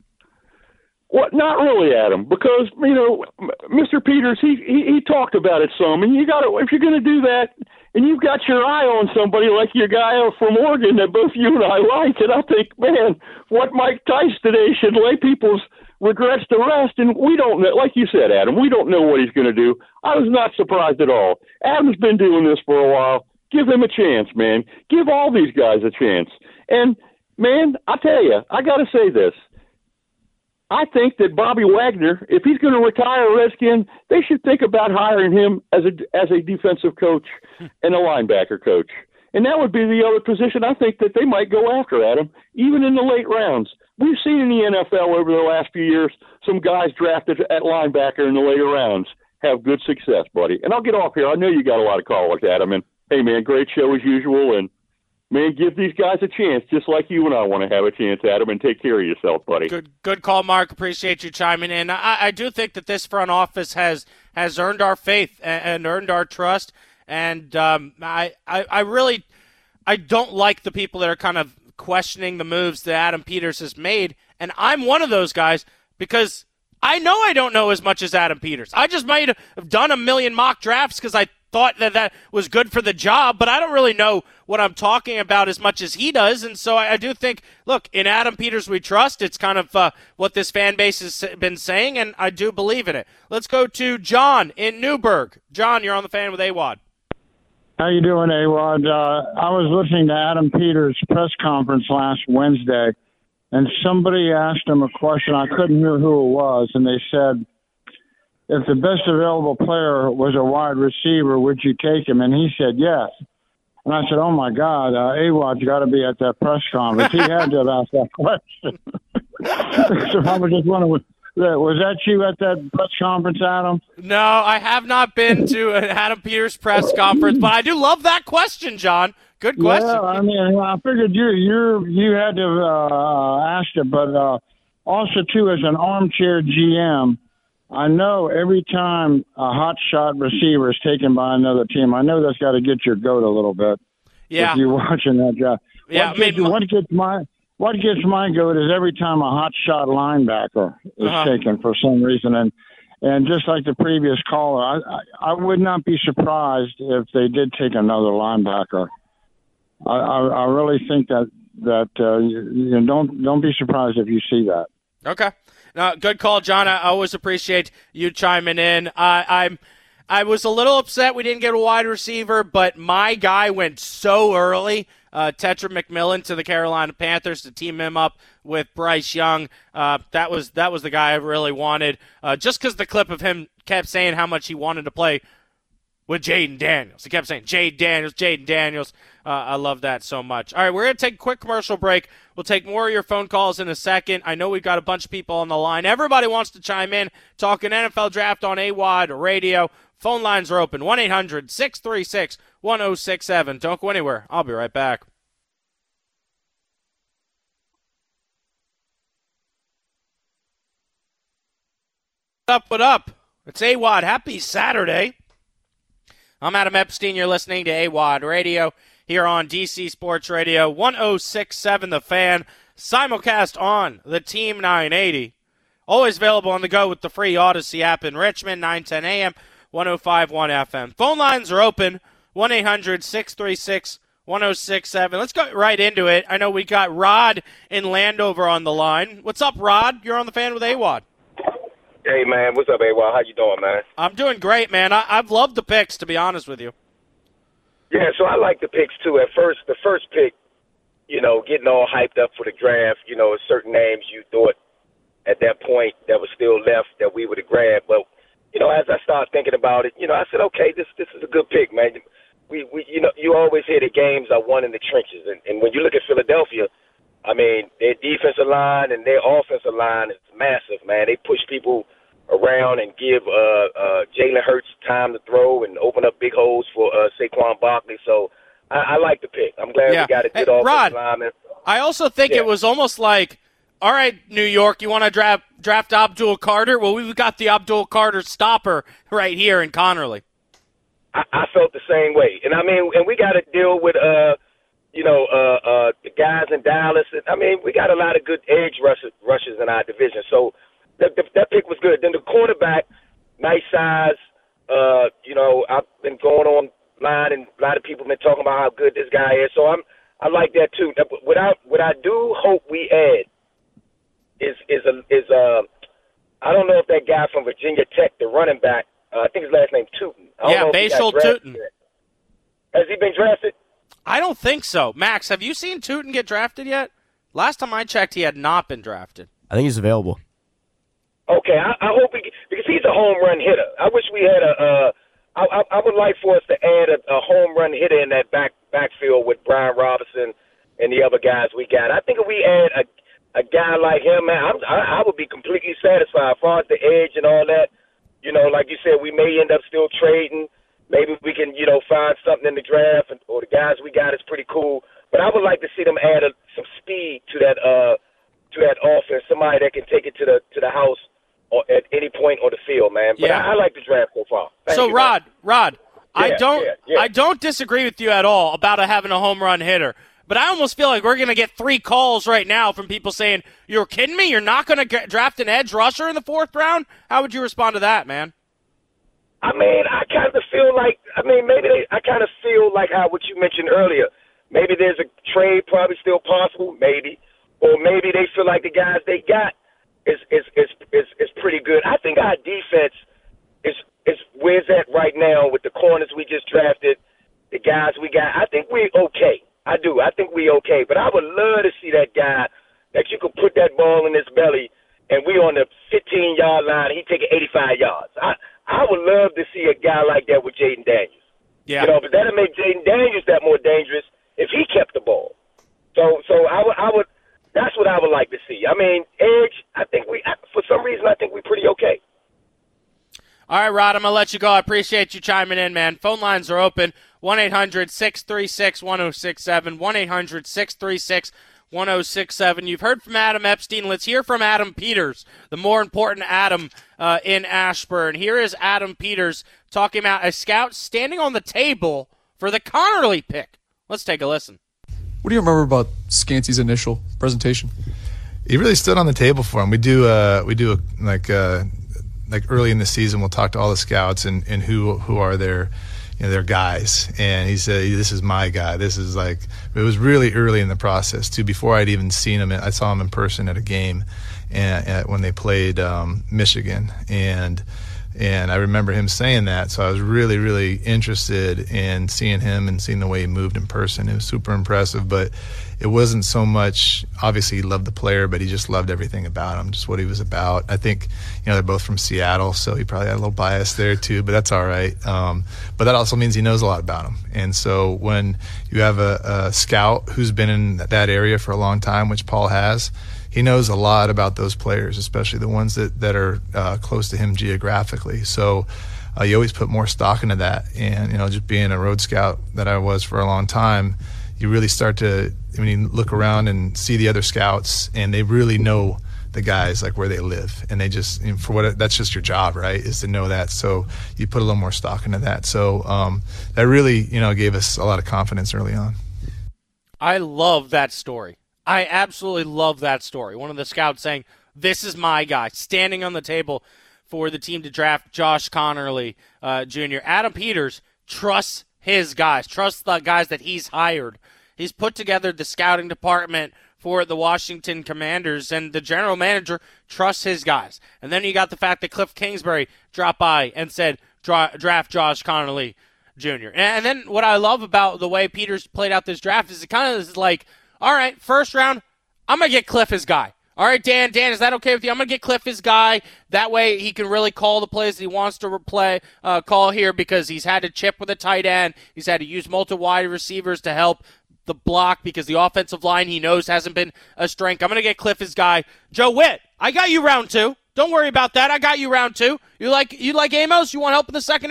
Well, not really, Adam, because, you know, Mister Peters, he, he, he talked about it some, and you got to, if you're going to do that, and you've got your eye on somebody like your guy from Oregon that both you and I like, and I think, man, what Mike Tice today should lay people's regrets to rest, and we don't know, like you said, Adam, we don't know what he's going to do. I was not surprised at all. Adam's been doing this for a while. Give him a chance, man. Give all these guys a chance. And, man, I tell you, I got to say this. I think that Bobby Wagner, if he's going to retire a Redskin, they should think about hiring him as a as a defensive coach and a linebacker coach. And that would be the other position I think that they might go after, Adam, even in the late rounds. We've seen in the N F L over the last few years some guys drafted at linebacker in the later rounds have good success, buddy. And I'll get off here. I know you got a lot of callers, Adam. And, hey, man, great show as usual. And, man, give these guys a chance, just like you and I want to have a chance, Adam, and take care of yourself, buddy. Good good call, Mark. Appreciate you chiming in. I, I do think that this front office has has earned our faith and, and earned our trust. And um, I, I, I really I don't like the people that are kind of questioning the moves that Adam Peters has made. And I'm one of those guys because I know I don't know as much as Adam Peters. I just might have done a million mock drafts because I thought that that was good for the job, but I don't really know what I'm talking about as much as he does. And so I, I do think, look, in Adam Peters we trust. It's kind of uh, what this fan base has been saying, and I do believe in it. Let's go to John in Newburgh. John, you're on the Fan with A W O D. How you doing, A W O D? Uh, I was listening to Adam Peters' press conference last Wednesday, and somebody asked him a question. I couldn't hear who it was, and they said, if the best available player was a wide receiver, would you take him? And he said yes. And I said, oh, my God, uh, A W O D's got to be at that press conference. He had to have asked that question. So I was just wondering, was that you at that press conference, Adam? No, I have not been to an Adam Peters press conference, but I do love that question, John. Good question. Yeah, I mean, I figured you you you had to uh, ask it, but uh, also, too, as an armchair G M, I know every time a hot shot receiver is taken by another team, I know that's got to get your goat a little bit. Yeah. If you're watching that guy. Yeah, what, gets, I mean, what gets my what gets my goat is every time a hot shot linebacker is uh-huh. taken for some reason, and and just like the previous caller, I, I I would not be surprised if they did take another linebacker. I I, I really think that that uh, you, you know, don't don't be surprised if you see that. Okay. No, good call, John. I always appreciate you chiming in. I, I'm, I was a little upset we didn't get a wide receiver, but my guy went so early, uh, Tetra McMillan to the Carolina Panthers to team him up with Bryce Young. Uh, that was that was the guy I really wanted, uh, just because the clip of him kept saying how much he wanted to play with Jaden Daniels. He kept saying, Jaden Daniels, Jaden Daniels. Uh, I love that so much. All right, we're going to take a quick commercial break. We'll take more of your phone calls in a second. I know we've got a bunch of people on the line. Everybody wants to chime in, talking N F L Draft on A W O D Radio. Phone lines are open, one eight hundred six three six one oh six seven. Don't go anywhere. I'll be right back. What up, what up? It's A W O D. Happy Saturday. I'm Adam Epstein. You're listening to A W O D Radio here on D C Sports Radio, one oh six point seven The Fan, simulcast on the Team nine eighty. Always available on the go with the free Odyssey app in Richmond, nine ten a.m., one oh five point one F M. Phone lines are open, one eight hundred six three six one oh six seven. Let's go right into it. I know we got Rod in Landover on the line. What's up, Rod? You're on the Fan with A W O D. Hey, man. What's up, A W O D? How you doing, man? I'm doing great, man. I- I've loved the picks, to be honest with you. Yeah, so I like the picks, too. At first, the first pick, you know, getting all hyped up for the draft, you know, certain names you thought at that point that was still left that we would have grabbed. But, you know, as I started thinking about it, you know, I said, okay, this this is a good pick, man. We, we you know, you always hear the games are won in the trenches. And, and when you look at Philadelphia, I mean, their defensive line and their offensive line is massive, man. They push people around and give uh, uh, Jalen Hurts time to throw and open up big holes for uh, Saquon Barkley. So I, I like the pick. I'm glad yeah. we got a good hey, offensive Rod, lineman. I also think yeah. it was almost like, all right, New York, you want to draft draft Abdul Carter? Well, we've got the Abdul Carter stopper right here in Connerly. I, I felt the same way, and I mean, and we got to deal with, uh, you know, uh, uh, the guys in Dallas. I mean, we got a lot of good edge rushes, rushes in our division. So that, that pick was good. Then the cornerback, nice size. Uh, you know, I've been going online, and a lot of people have been talking about how good this guy is. So I'm, I like that too. What I, what I do hope we add is is a, is uh, I don't know if that guy from Virginia Tech, the running back, uh, I think his last name Tootin. I don't yeah, know if Bashal Tootin. Has he been drafted? I don't think so. Max, have you seen Tootin get drafted yet? Last time I checked, he had not been drafted. I think he's available. Okay, I, I hope he because he's a home run hitter. I wish we had a. Uh, I, I, I would like for us to add a, a home run hitter in that back backfield with Brian Robinson and the other guys we got. I think if we add a a guy like him, man, I'm, I, I would be completely satisfied. As far as the edge and all that, you know, like you said, we may end up still trading. Maybe we can, you know, find something in the draft, and, or the guys we got is pretty cool. But I would like to see them add a, some speed to that uh, to that offense. Somebody that can take it to the to the house or at any point on the field, man. But yeah. I, I like the draft so far. Thank so you, Rod, man. Rod, yeah, I don't, yeah, yeah. I don't disagree with you at all about having a home run hitter. But I almost feel like we're going to get three calls right now from people saying, "You're kidding me? You're not going to draft an edge rusher in the fourth round?" How would you respond to that, man? I mean, I kind of feel like, I mean, maybe they, I kind of feel like how what you mentioned earlier. Maybe there's a trade probably still possible, maybe. Or maybe they feel like the guys they got is is is is, is pretty good. I think our defense is is where's that right now with the corners we just drafted, the guys we got. I think we're okay. I do. I think we okay. But I would love to see that guy that you could put that ball in his belly and we on the fifteen-yard line, he take it eighty-five yards. I I would love to see a guy like that with Jaden Daniels. Yeah. You know, but that'll make Jaden Daniels that more dangerous if he kept the ball. So, so I would, I would. That's what I would like to see. I mean, edge. I think we, for some reason, I think we're pretty okay. All right, Rod, I'm gonna let you go. I appreciate you chiming in, man. Phone lines are open. one eight hundred six three six one oh six seven. one eight hundred six three six one oh six seven. You've heard from Adam Epstein. Let's hear from Adam Peters, the more important Adam uh, in Ashburn. Here is Adam Peters talking about a scout standing on the table for the Connerly pick. Let's take a listen. What do you remember about Scanty's initial presentation? He really stood on the table for him. We do, uh, we do a, like, uh, like early in the season, we'll talk to all the scouts and, and who who are their, you know, their guys. And he said, "This is my guy." This is like, it was really early in the process too. Before I'd even seen him, I saw him in person at a game, and, and when they played um, Michigan, and. And I remember him saying that, so I was really, really interested in seeing him and seeing the way he moved in person. It was super impressive, but it wasn't so much, obviously he loved the player, but he just loved everything about him, just what he was about. I think, you know, they're both from Seattle, so he probably had a little bias there too, but that's all right. Um, but that also means he knows a lot about him. And so when you have a, a scout who's been in that area for a long time, which Paul has, he knows a lot about those players, especially the ones that, that are uh, close to him geographically. So uh, you always put more stock into that. And, you know, just being a road scout that I was for a long time, you really start to, when you look around and see the other scouts, and they really know the guys, like where they live. And they just, and for what, that's just your job, right, is to know that. So you put a little more stock into that. So um, that really, you know, gave us a lot of confidence early on. I love that story. I absolutely love that story. One of the scouts saying, "This is my guy," standing on the table for the team to draft Josh Connerly uh, Junior Adam Peters trusts his guys, trusts the guys that he's hired. He's put together the scouting department for the Washington Commanders, and the general manager trusts his guys. And then you got the fact that Cliff Kingsbury dropped by and said, Dra- draft Josh Connerly Junior And then what I love about the way Peters played out this draft is it kind of is like, all right, first round, I'm going to get Cliff his guy. All right, Dan, Dan, is that okay with you? I'm going to get Cliff his guy. That way he can really call the plays that he wants to play, uh, call here because he's had to chip with a tight end. He's had to use multiple wide receivers to help the block because the offensive line he knows hasn't been a strength. I'm going to get Cliff his guy. Joe Witt, I got you round two. Don't worry about that. I got you round two. You like you like Amos? You want help in the secondary?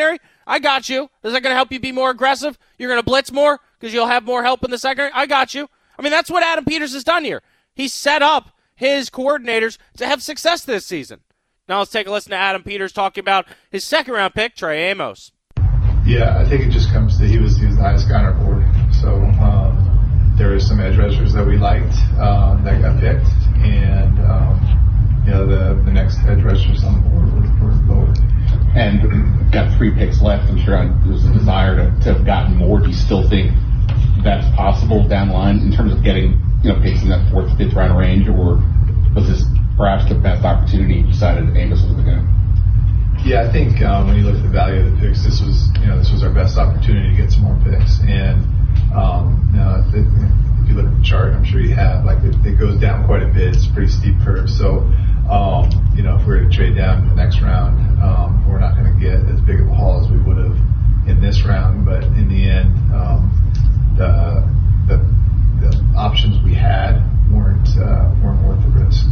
I got you. Is that going to help you be more aggressive? You're going to blitz more because you'll have more help in the secondary? I got you. I mean, that's what Adam Peters has done here. He's set up his coordinators to have success this season. Now let's take a listen to Adam Peters talking about his second-round pick, Trey Amos. Yeah, I think it just comes to he was, he was the highest guy on our board. So um, there was some edge rushers that we liked um, that got picked, and um, you know the, the next edge rushers on the board were, were lower. And got three picks left. I'm sure there's a desire to, to have gotten more. Do you still think that's possible down the line in terms of getting you know picks in that fourth, fifth round range, or was this perhaps the best opportunity you decided Amos was the guy? Yeah, I think um, when you look at the value of the picks, this was you know this was our best opportunity to get some more picks. And um, you know, if, it, if you look at the chart, I'm sure you have like it, it goes down quite a bit. It's a pretty steep curve. So um, you know if we were to trade down for the next round, um, we're not going to get as big of a haul as we would have in this round. But in the end, um, the, the the options we had weren't uh, weren't worth the risk.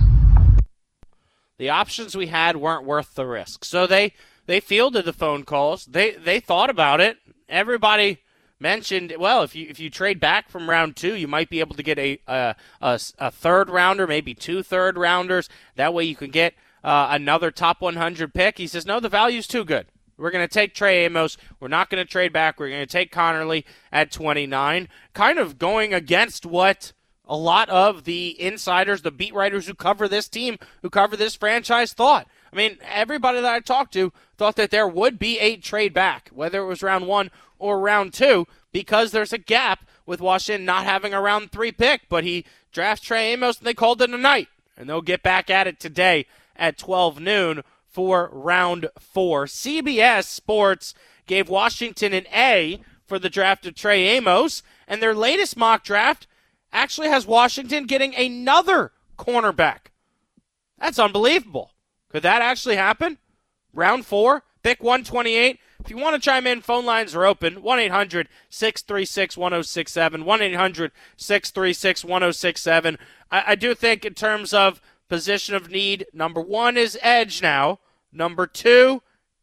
The options we had weren't worth the risk. So they, they fielded the phone calls. They they thought about it. Everybody mentioned, well, if you if you trade back from round two, you might be able to get a a, a, a third rounder, maybe two third rounders. That way you can get uh, another top one hundred pick. He says, no, the value's too good. We're going to take Trey Amos. We're not going to trade back. We're going to take Connerly at twenty-nine. Kind of going against what a lot of the insiders, the beat writers who cover this team, who cover this franchise thought. I mean, everybody that I talked to thought that there would be a trade back, whether it was round one or round two, because there's a gap with Washington not having a round three pick. But he drafts Trey Amos, and they called it a night. And they'll get back at it today at twelve noon for round four. C B S Sports gave Washington an A for the draft of Trey Amos, and their latest mock draft actually has Washington getting another cornerback. That's unbelievable. Could that actually happen? Round four, pick one twenty-eight. If you want to chime in, phone lines are open. one eight hundred six three six one oh six seven. one eight hundred six three six one oh six seven. I, I do think in terms of position of need, number one is edge now. Number two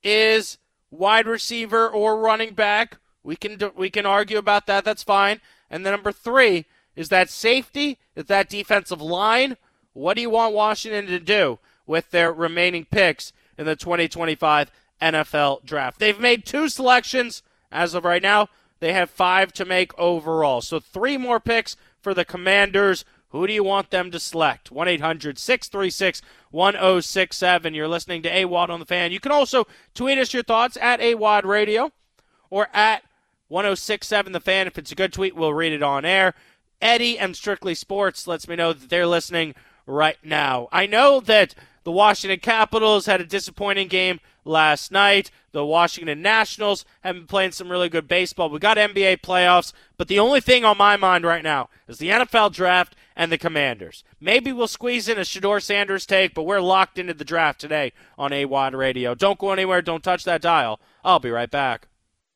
is wide receiver or running back. We can we can argue about that. That's fine. And then number three is that safety, is that defensive line. What do you want Washington to do with their remaining picks in the twenty twenty-five N F L Draft? They've made two selections as of right now. They have five to make overall. So three more picks for the Commanders. Who do you want them to select? one eight hundred six three six one oh six seven. You're listening to A W O D on the Fan. You can also tweet us your thoughts at A W O D Radio or at one oh six seven The Fan. If it's a good tweet, we'll read it on air. Eddie and Strictly Sports lets me know that they're listening right now. I know that the Washington Capitals had a disappointing game last night. The Washington Nationals have been playing some really good baseball. We got N B A playoffs, but the only thing on my mind right now is the N F L Draft and the Commanders. Maybe we'll squeeze in a Shedeur Sanders take, but we're locked into the draft today on A W O D Radio. Don't go anywhere. Don't touch that dial. I'll be right back.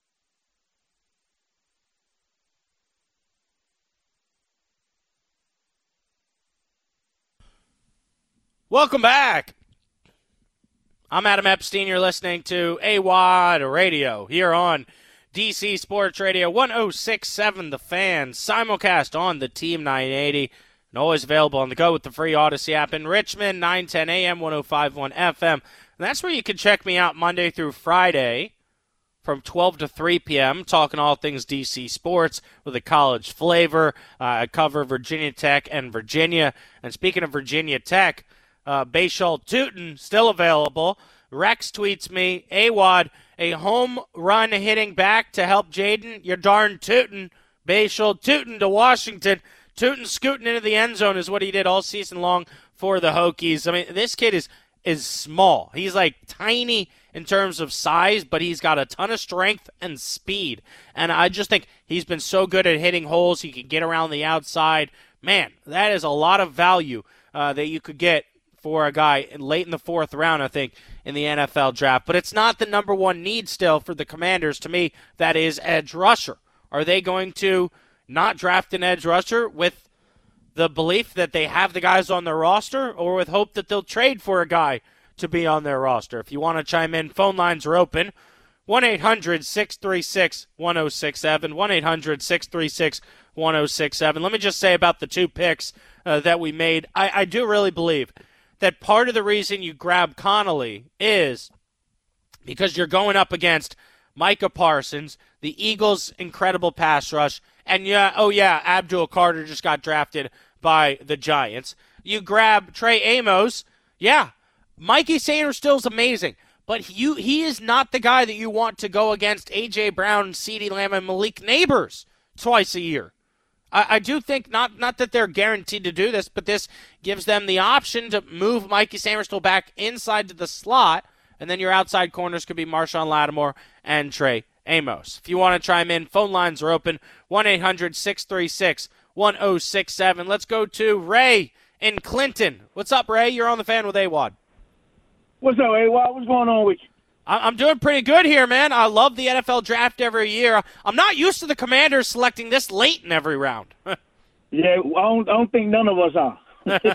Welcome back. I'm Adam Epstein. You're listening to A W O D Radio here on D C Sports Radio one oh six point seven The Fan. Simulcast on the Team nine eighty and always available on the go with the free Odyssey app in Richmond, nine ten A M, one oh five point one F M. And that's where you can check me out Monday through Friday from twelve to three p.m., talking all things D C sports with a college flavor. Uh, I cover Virginia Tech and Virginia. And speaking of Virginia Tech, Uh, Bashal Tootin still available. Rex tweets me, A W O D, a home run hitting back to help Jaden. You're darn tootin'. Bashal Tootin to Washington. Tootin scooting into the end zone is what he did all season long for the Hokies. I mean, this kid is is small. He's like tiny in terms of size, but he's got a ton of strength and speed. And I just think he's been so good at hitting holes. He can get around the outside. Man, that is a lot of value uh, that you could get for a guy late in the fourth round, I think, in the N F L Draft. But it's not the number one need still for the Commanders. To me, that is edge rusher. Are they going to not draft an edge rusher with the belief that they have the guys on their roster, or with hope that they'll trade for a guy to be on their roster? If you want to chime in, phone lines are open. one eight hundred six three six one oh six seven, one eight hundred six three six one oh six seven. Let me just say about the two picks uh, that we made. I, I do really believe that part of the reason you grab Connolly is because you're going up against Micah Parsons, the Eagles' incredible pass rush, and yeah, oh yeah, Abdul Carter just got drafted by the Giants. You grab Trey Amos, yeah, Mikey Sainristil is amazing, but you, he is not the guy that you want to go against A J. Brown, CeeDee Lamb, and Malik Neighbors twice a year. I, I do think, not not that they're guaranteed to do this, but this gives them the option to move Mikey Sainristil back inside to the slot, and then your outside corners could be Marshawn Lattimore and Trey Amos. If you want to chime in, phone lines are open, one eight hundred six three six one oh six seven. Let's go to Ray in Clinton. What's up, Ray? You're on the Fan with A W O D. What's up, A W O D? What's going on with you? I'm doing pretty good here, man. I love the N F L draft every year. I'm not used to the Commanders selecting this late in every round. Yeah, I don't, I don't think none of us are. It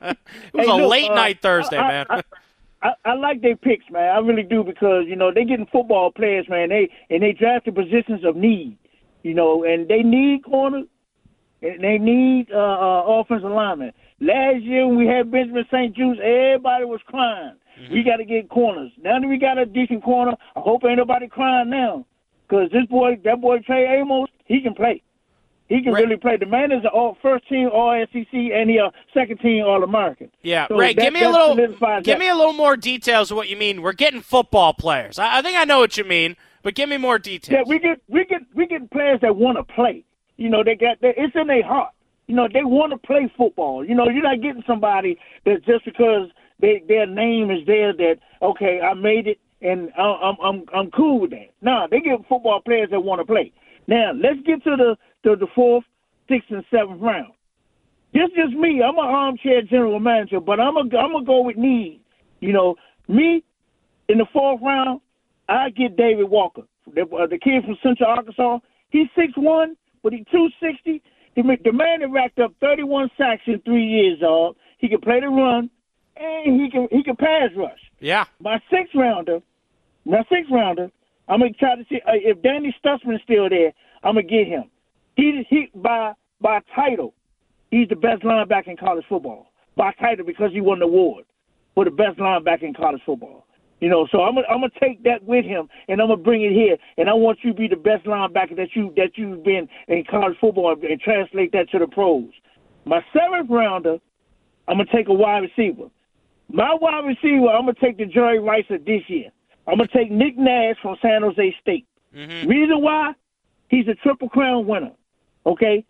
was hey, a look, late uh, night Thursday, I, man. I, I, I like their picks, man. I really do, because, you know, they're getting football players, man. They and they drafted positions of need, you know, and they need corners, and they need uh, uh, offensive linemen. Last year when we had Benjamin Saint-Juste, everybody was crying. Mm-hmm. We got to get corners. Now that we got a decent corner, I hope ain't nobody crying now, because this boy, that boy Trey Amos, he can play. He can Ray, really play. The man is an all first team All S E C and he a second team All American. Yeah, so Ray, that, give me a little, give that. me a little more details of what you mean. We're getting football players. I, I think I know what you mean, but give me more details. Yeah, we get we get we get players that want to play. You know, they got they, it's in their heart. You know, they want to play football. You know, you're not getting somebody that just because they, their name is there that, okay, I made it and I'm I'm I'm cool with that. No, they get football players that want to play. Now let's get to the to the fourth, sixth, and seventh round. This is just me. I'm an armchair general manager, but I'm a, I'm gonna go with need. You know, me in the fourth round, I get David Walker, the, uh, the kid from Central Arkansas. He's six one, but he's two sixty. The, the man that racked up thirty-one sacks in three years, dog. He can play the run, and he can he can pass rush. Yeah. My sixth rounder, my sixth rounder, I'm gonna try to see uh, if Danny Stutzman's still there. I'm gonna get him. He he by by title, he's the best linebacker in college football. By title, because he won the award for the best linebacker in college football. You know, so I'm gonna I'm gonna take that with him, and I'm gonna bring it here, and I want you to be the best linebacker that you that you've been in college football, and translate that to the pros. My seventh rounder, I'm gonna take a wide receiver. My wide receiver, I'm gonna take the Jerry Rice of this year. I'm gonna take Nick Nash from San Jose State. Mm-hmm. Reason why? He's a Triple Crown winner. Okay,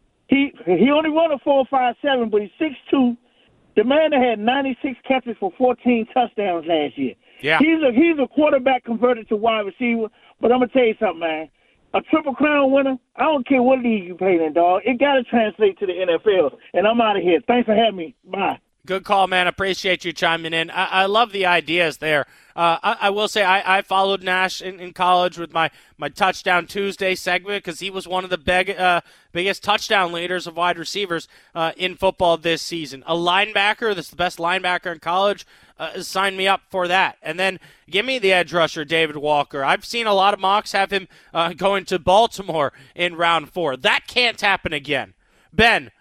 he he only run a four five seven, but he's six two. The man that had ninety-six catches for fourteen touchdowns last year. Yeah, he's a he's a quarterback converted to wide receiver. But I'm gonna tell you something, man. A Triple Crown winner, I don't care what league you play in, dog. It gotta translate to the N F L. And I'm out of here. Thanks for having me. Bye. Good call, man. Appreciate you chiming in. I, I love the ideas there. Uh, I, I will say I, I followed Nash in, in college with my, my Touchdown Tuesday segment because he was one of the big, uh, biggest touchdown leaders of wide receivers uh, in football this season. A linebacker, that's the best linebacker in college, uh, sign me up for that. And then give me the edge rusher, David Walker. I've seen a lot of mocks have him uh, going to Baltimore in round four. That can't happen again. Ben,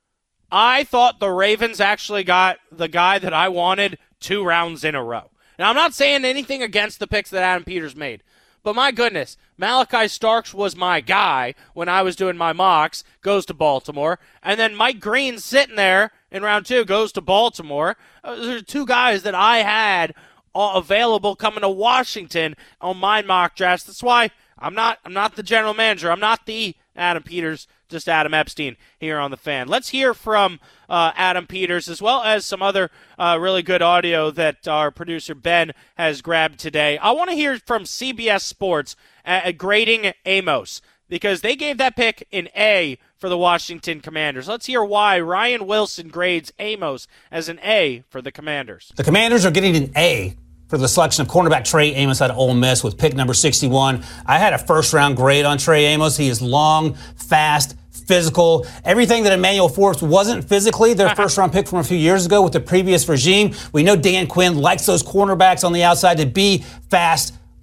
I thought the Ravens actually got the guy that I wanted two rounds in a row. Now, I'm not saying anything against the picks that Adam Peters made, but my goodness, Malachi Starks was my guy when I was doing my mocks, goes to Baltimore, and then Mike Green's sitting there in round two, goes to Baltimore. Those are two guys that I had available coming to Washington on my mock drafts. That's why I'm not I'm not the general manager. I'm not the Adam Peters, just Adam Epstein here on The Fan. Let's hear from uh, Adam Peters, as well as some other uh, really good audio that our producer Ben has grabbed today. I want to hear from C B S Sports uh, grading Amos, because they gave that pick an A for the Washington Commanders. Let's hear why Ryan Wilson grades Amos as an A for the Commanders. The Commanders are getting an A for the selection of cornerback Trey Amos out of Ole Miss with pick number sixty-one. I had a first-round grade on Trey Amos. He is long, fast, physical. Everything that Emmanuel Forbes wasn't physically, their first-round pick from a few years ago with the previous regime. We know Dan Quinn likes those cornerbacks on the outside to be fast,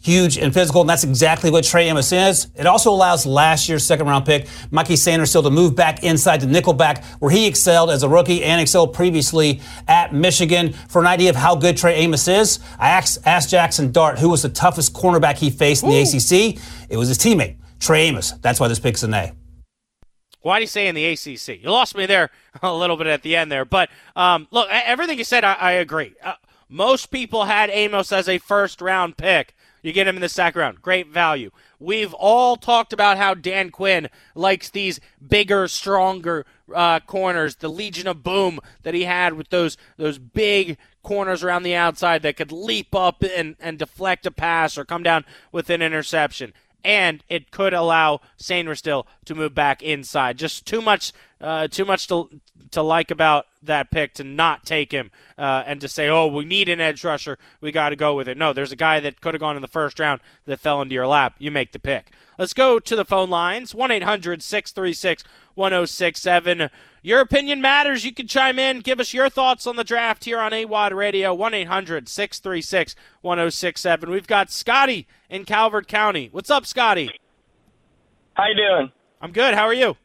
huge and physical, and that's exactly what Trey Amos is. It also allows last year's second-round pick, Mikey Sanderstill, to move back inside to nickelback, where he excelled as a rookie and excelled previously at Michigan. For an idea of how good Trey Amos is, I asked, asked Jackson Dart who was the toughest cornerback he faced in the Ooh. A C C. It was his teammate, Trey Amos. That's why this pick's an A. Why do you say in the A C C? You lost me there a little bit at the end there. But, um, look, everything you said, I, I agree. Uh, most people had Amos as a first-round pick. You get him in the second round. Great value. We've all talked about how Dan Quinn likes these bigger, stronger uh, corners, the Legion of Boom that he had with those those big corners around the outside that could leap up and, and deflect a pass or come down with an interception. And it could allow Sanderstill to move back inside. Just too much, uh, too much to to like about that pick to not take him uh, and to say, oh, we need an edge rusher, we got to go with it. No, there's a guy that could have gone in the first round that fell into your lap. You make the pick. Let's go to the phone lines. one eight hundred six three six one oh six seven. Your opinion matters. You can chime in. Give us your thoughts on the draft here on A W O D Radio. one eight hundred six three six one oh six seven. We've got Scotty in Calvert County. What's up, Scotty? How you doing? I'm good. How are you?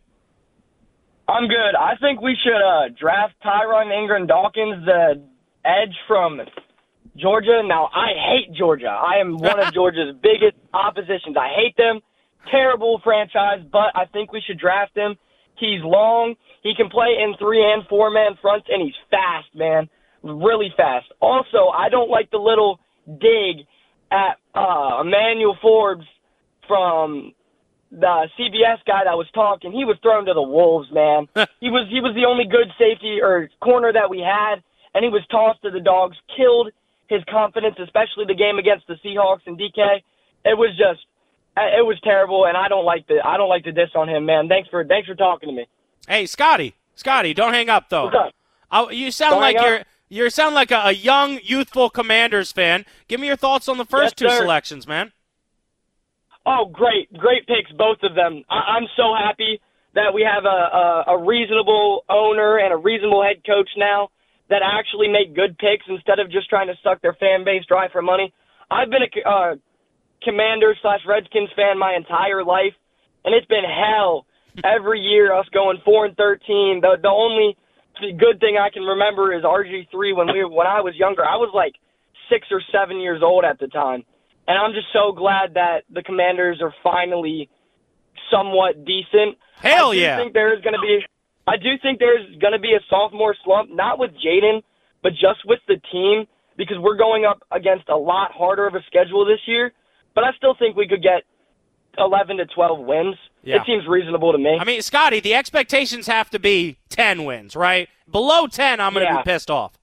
I'm good. I think we should uh, draft Tyron Ingram Dawkins, the edge from Georgia. Now, I hate Georgia. I am one of Georgia's biggest oppositions. I hate them. Terrible franchise, but I think we should draft him. He's long. He can play in three and four-man fronts, and he's fast, man, really fast. Also, I don't like the little dig at uh, Emmanuel Forbes from the C B S guy that was talking. He was thrown to the wolves, man. he was he was the only good safety or corner that we had, and he was tossed to the dogs, killed his confidence, especially the game against the Seahawks and D K. It was just It was terrible, and I don't like the I don't like the diss on him, man. Thanks for thanks for talking to me. Hey, Scotty, Scotty, don't hang up though. What's up? I, you sound Don't like hang you're up? you sound like a, a young, youthful Commanders fan. Give me your thoughts on the first Yes, two sir. selections, man. Oh, great, great picks, both of them. I, I'm so happy that we have a, a a reasonable owner and a reasonable head coach now that actually make good picks instead of just trying to suck their fan base dry for money. I've been a uh, Commander slash Redskins fan my entire life, and it's been hell every year. Us going four and thirteen. The the only good thing I can remember is R G three when we when I was younger. I was like six or seven years old at the time, and I'm just so glad that the Commanders are finally somewhat decent. Hell I do yeah! Think there is going to be. I do think there's going to be a sophomore slump, not with Jaden, but just with the team, because we're going up against a lot harder of a schedule this year. But I still think we could get eleven to twelve wins. Yeah. It seems reasonable to me. I mean, Scotty, the expectations have to be ten wins, right? Below ten, I'm going to Yeah. be pissed off.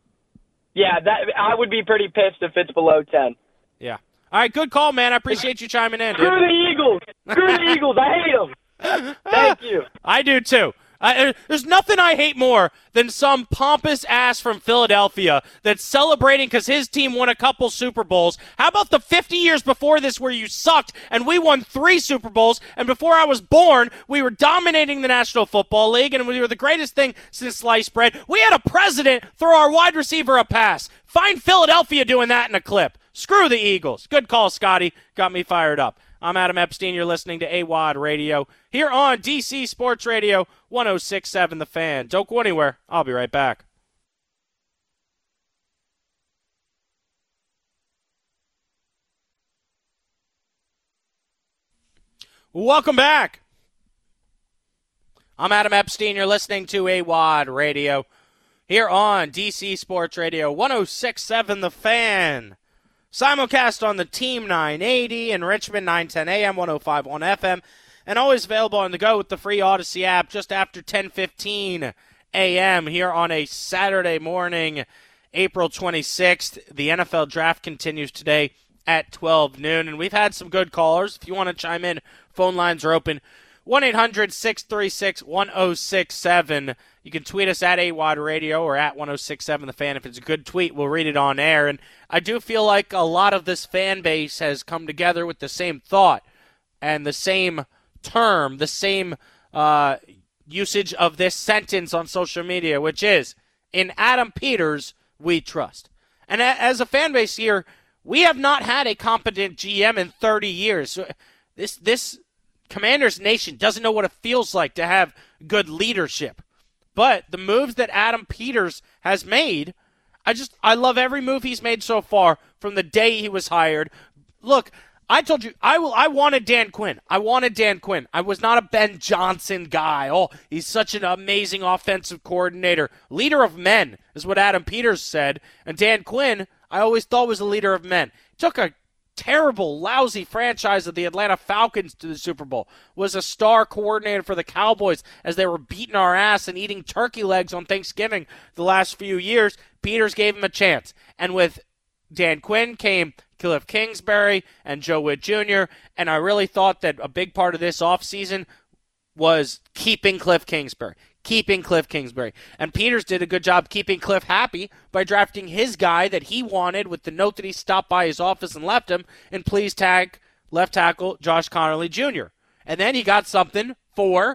Yeah, that I would be pretty pissed if it's below ten. Yeah. All right, good call, man. I appreciate you chiming in, dude. Screw the Eagles. Screw the Eagles. I hate them. Thank you. I do too. Uh, there's nothing I hate more than some pompous ass from Philadelphia that's celebrating because his team won a couple Super Bowls. How about the fifty years before this where you sucked and we won three Super Bowls, and before I was born, we were dominating the National Football League and we were the greatest thing since sliced bread. We had a president throw our wide receiver a pass. Find Philadelphia doing that in a clip. Screw the Eagles. Good call, Scotty. Got me fired up. I'm Adam Epstein. You're listening to A W O D Radio here on D C Sports Radio one oh six point seven The Fan. Don't go anywhere. I'll be right back. Welcome back. I'm Adam Epstein. You're listening to A W O D Radio here on D C Sports Radio one oh six point seven The Fan. Simulcast on the Team nine eighty in Richmond, nine ten a.m., one oh five point one F M, and always available on the go with the free Odyssey app just after ten fifteen a.m. here on a Saturday morning, April twenty-sixth. The N F L Draft continues today at twelve noon, and we've had some good callers. If you want to chime in, phone lines are open. one eight hundred six three six one oh six seven. You can tweet us at A W O D Radio or at one oh six point seven The Fan. If it's a good tweet, we'll read it on air. And I do feel like a lot of this fan base has come together with the same thought and the same term, the same uh, usage of this sentence on social media, which is, in Adam Peters, we trust. And a- as a fan base here, we have not had a competent G M in thirty years. This this Commanders nation doesn't know what it feels like to have good leadership. But the moves that Adam Peters has made, I just I love every move he's made so far from the day he was hired. Look, I told you I will I wanted Dan Quinn. I wanted Dan Quinn. I was not a Ben Johnson guy. Oh, he's such an amazing offensive coordinator. Leader of men is what Adam Peters said. And Dan Quinn, I always thought was a leader of men. Took a terrible, lousy franchise of the Atlanta Falcons to the Super Bowl, was a star coordinator for the Cowboys as they were beating our ass and eating turkey legs on Thanksgiving the last few years. Peters gave him a chance. And with Dan Quinn came Cliff Kingsbury and Joe Witt Junior, and I really thought that a big part of this offseason was keeping Cliff Kingsbury. Keeping Cliff Kingsbury. And Peters did a good job keeping Cliff happy by drafting his guy that he wanted with the note that he stopped by his office and left him, and please tag left tackle Josh Conerly Junior And then he got something for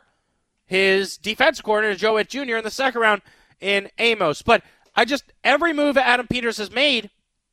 his defensive coordinator, Joe Witt Junior, in the second round in Amos. But I just, every move Adam Peters has made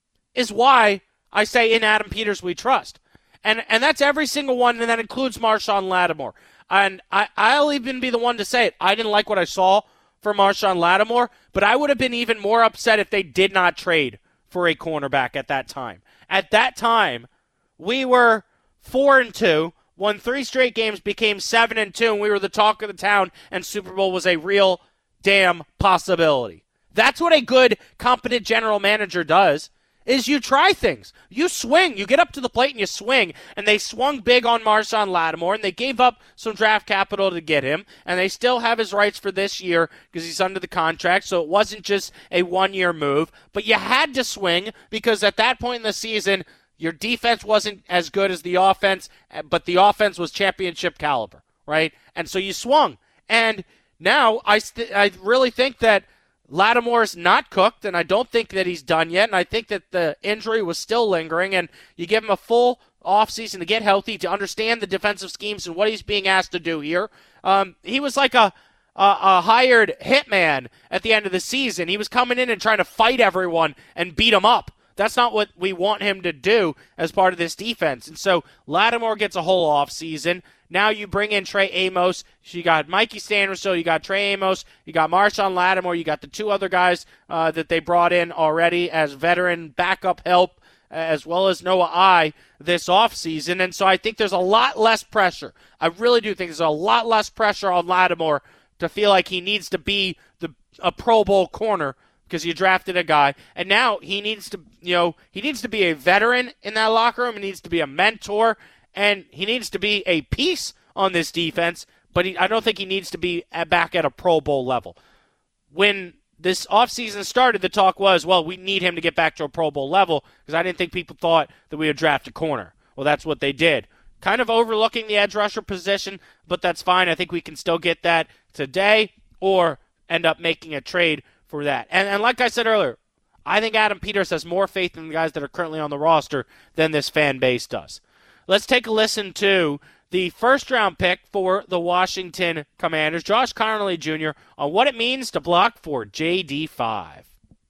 is why I say in Adam Peters we trust. And and that's every single one, and that includes Marshawn Lattimore. And I, I'll even be the one to say it. I didn't like what I saw for Marshawn Lattimore, but I would have been even more upset if they did not trade for a cornerback at that time. At that time, we were four and two, won three straight games, became seven and two, and we were the talk of the town, and Super Bowl was a real damn possibility. That's what a good, competent general manager does. Is you try things. You swing. You get up to the plate and you swing. And they swung big on Marshawn Lattimore, and they gave up some draft capital to get him, and they still have his rights for this year because he's under the contract, so it wasn't just a one-year move. But you had to swing because at that point in the season, your defense wasn't as good as the offense, but the offense was championship caliber, right? And so you swung. And now I, st- I really think that Lattimore's not cooked, and I don't think that he's done yet, and I think that the injury was still lingering, and you give him a full offseason to get healthy, to understand the defensive schemes and what he's being asked to do here. Um, he was like a, a, a hired hitman at the end of the season. He was coming in and trying to fight everyone and beat them up. That's not what we want him to do as part of this defense. And so Lattimore gets a whole offseason. Now you bring in Trey Amos. You got Mikey Sanderson, you got Trey Amos, you got Marshawn Lattimore, you got the two other guys uh, that they brought in already as veteran backup help, as well as Noah I this offseason. And so I think there's a lot less pressure. I really do think there's a lot less pressure on Lattimore to feel like he needs to be the a Pro Bowl corner because you drafted a guy. And now he needs to, you know, he needs to be a veteran in that locker room. He needs to be a mentor. And he needs to be a piece on this defense, but he, I don't think he needs to be at, back at a Pro Bowl level. When this offseason started, the talk was, well, we need him to get back to a Pro Bowl level because I didn't think people thought that we would draft a corner. Well, that's what they did. Kind of overlooking the edge rusher position, but that's fine. I think we can still get that today or end up making a trade for that. And, and like I said earlier, I think Adam Peters has more faith in the guys that are currently on the roster than this fan base does. Let's take a listen to the first-round pick for the Washington Commanders, Josh Conerly Junior, on what it means to block for J D five.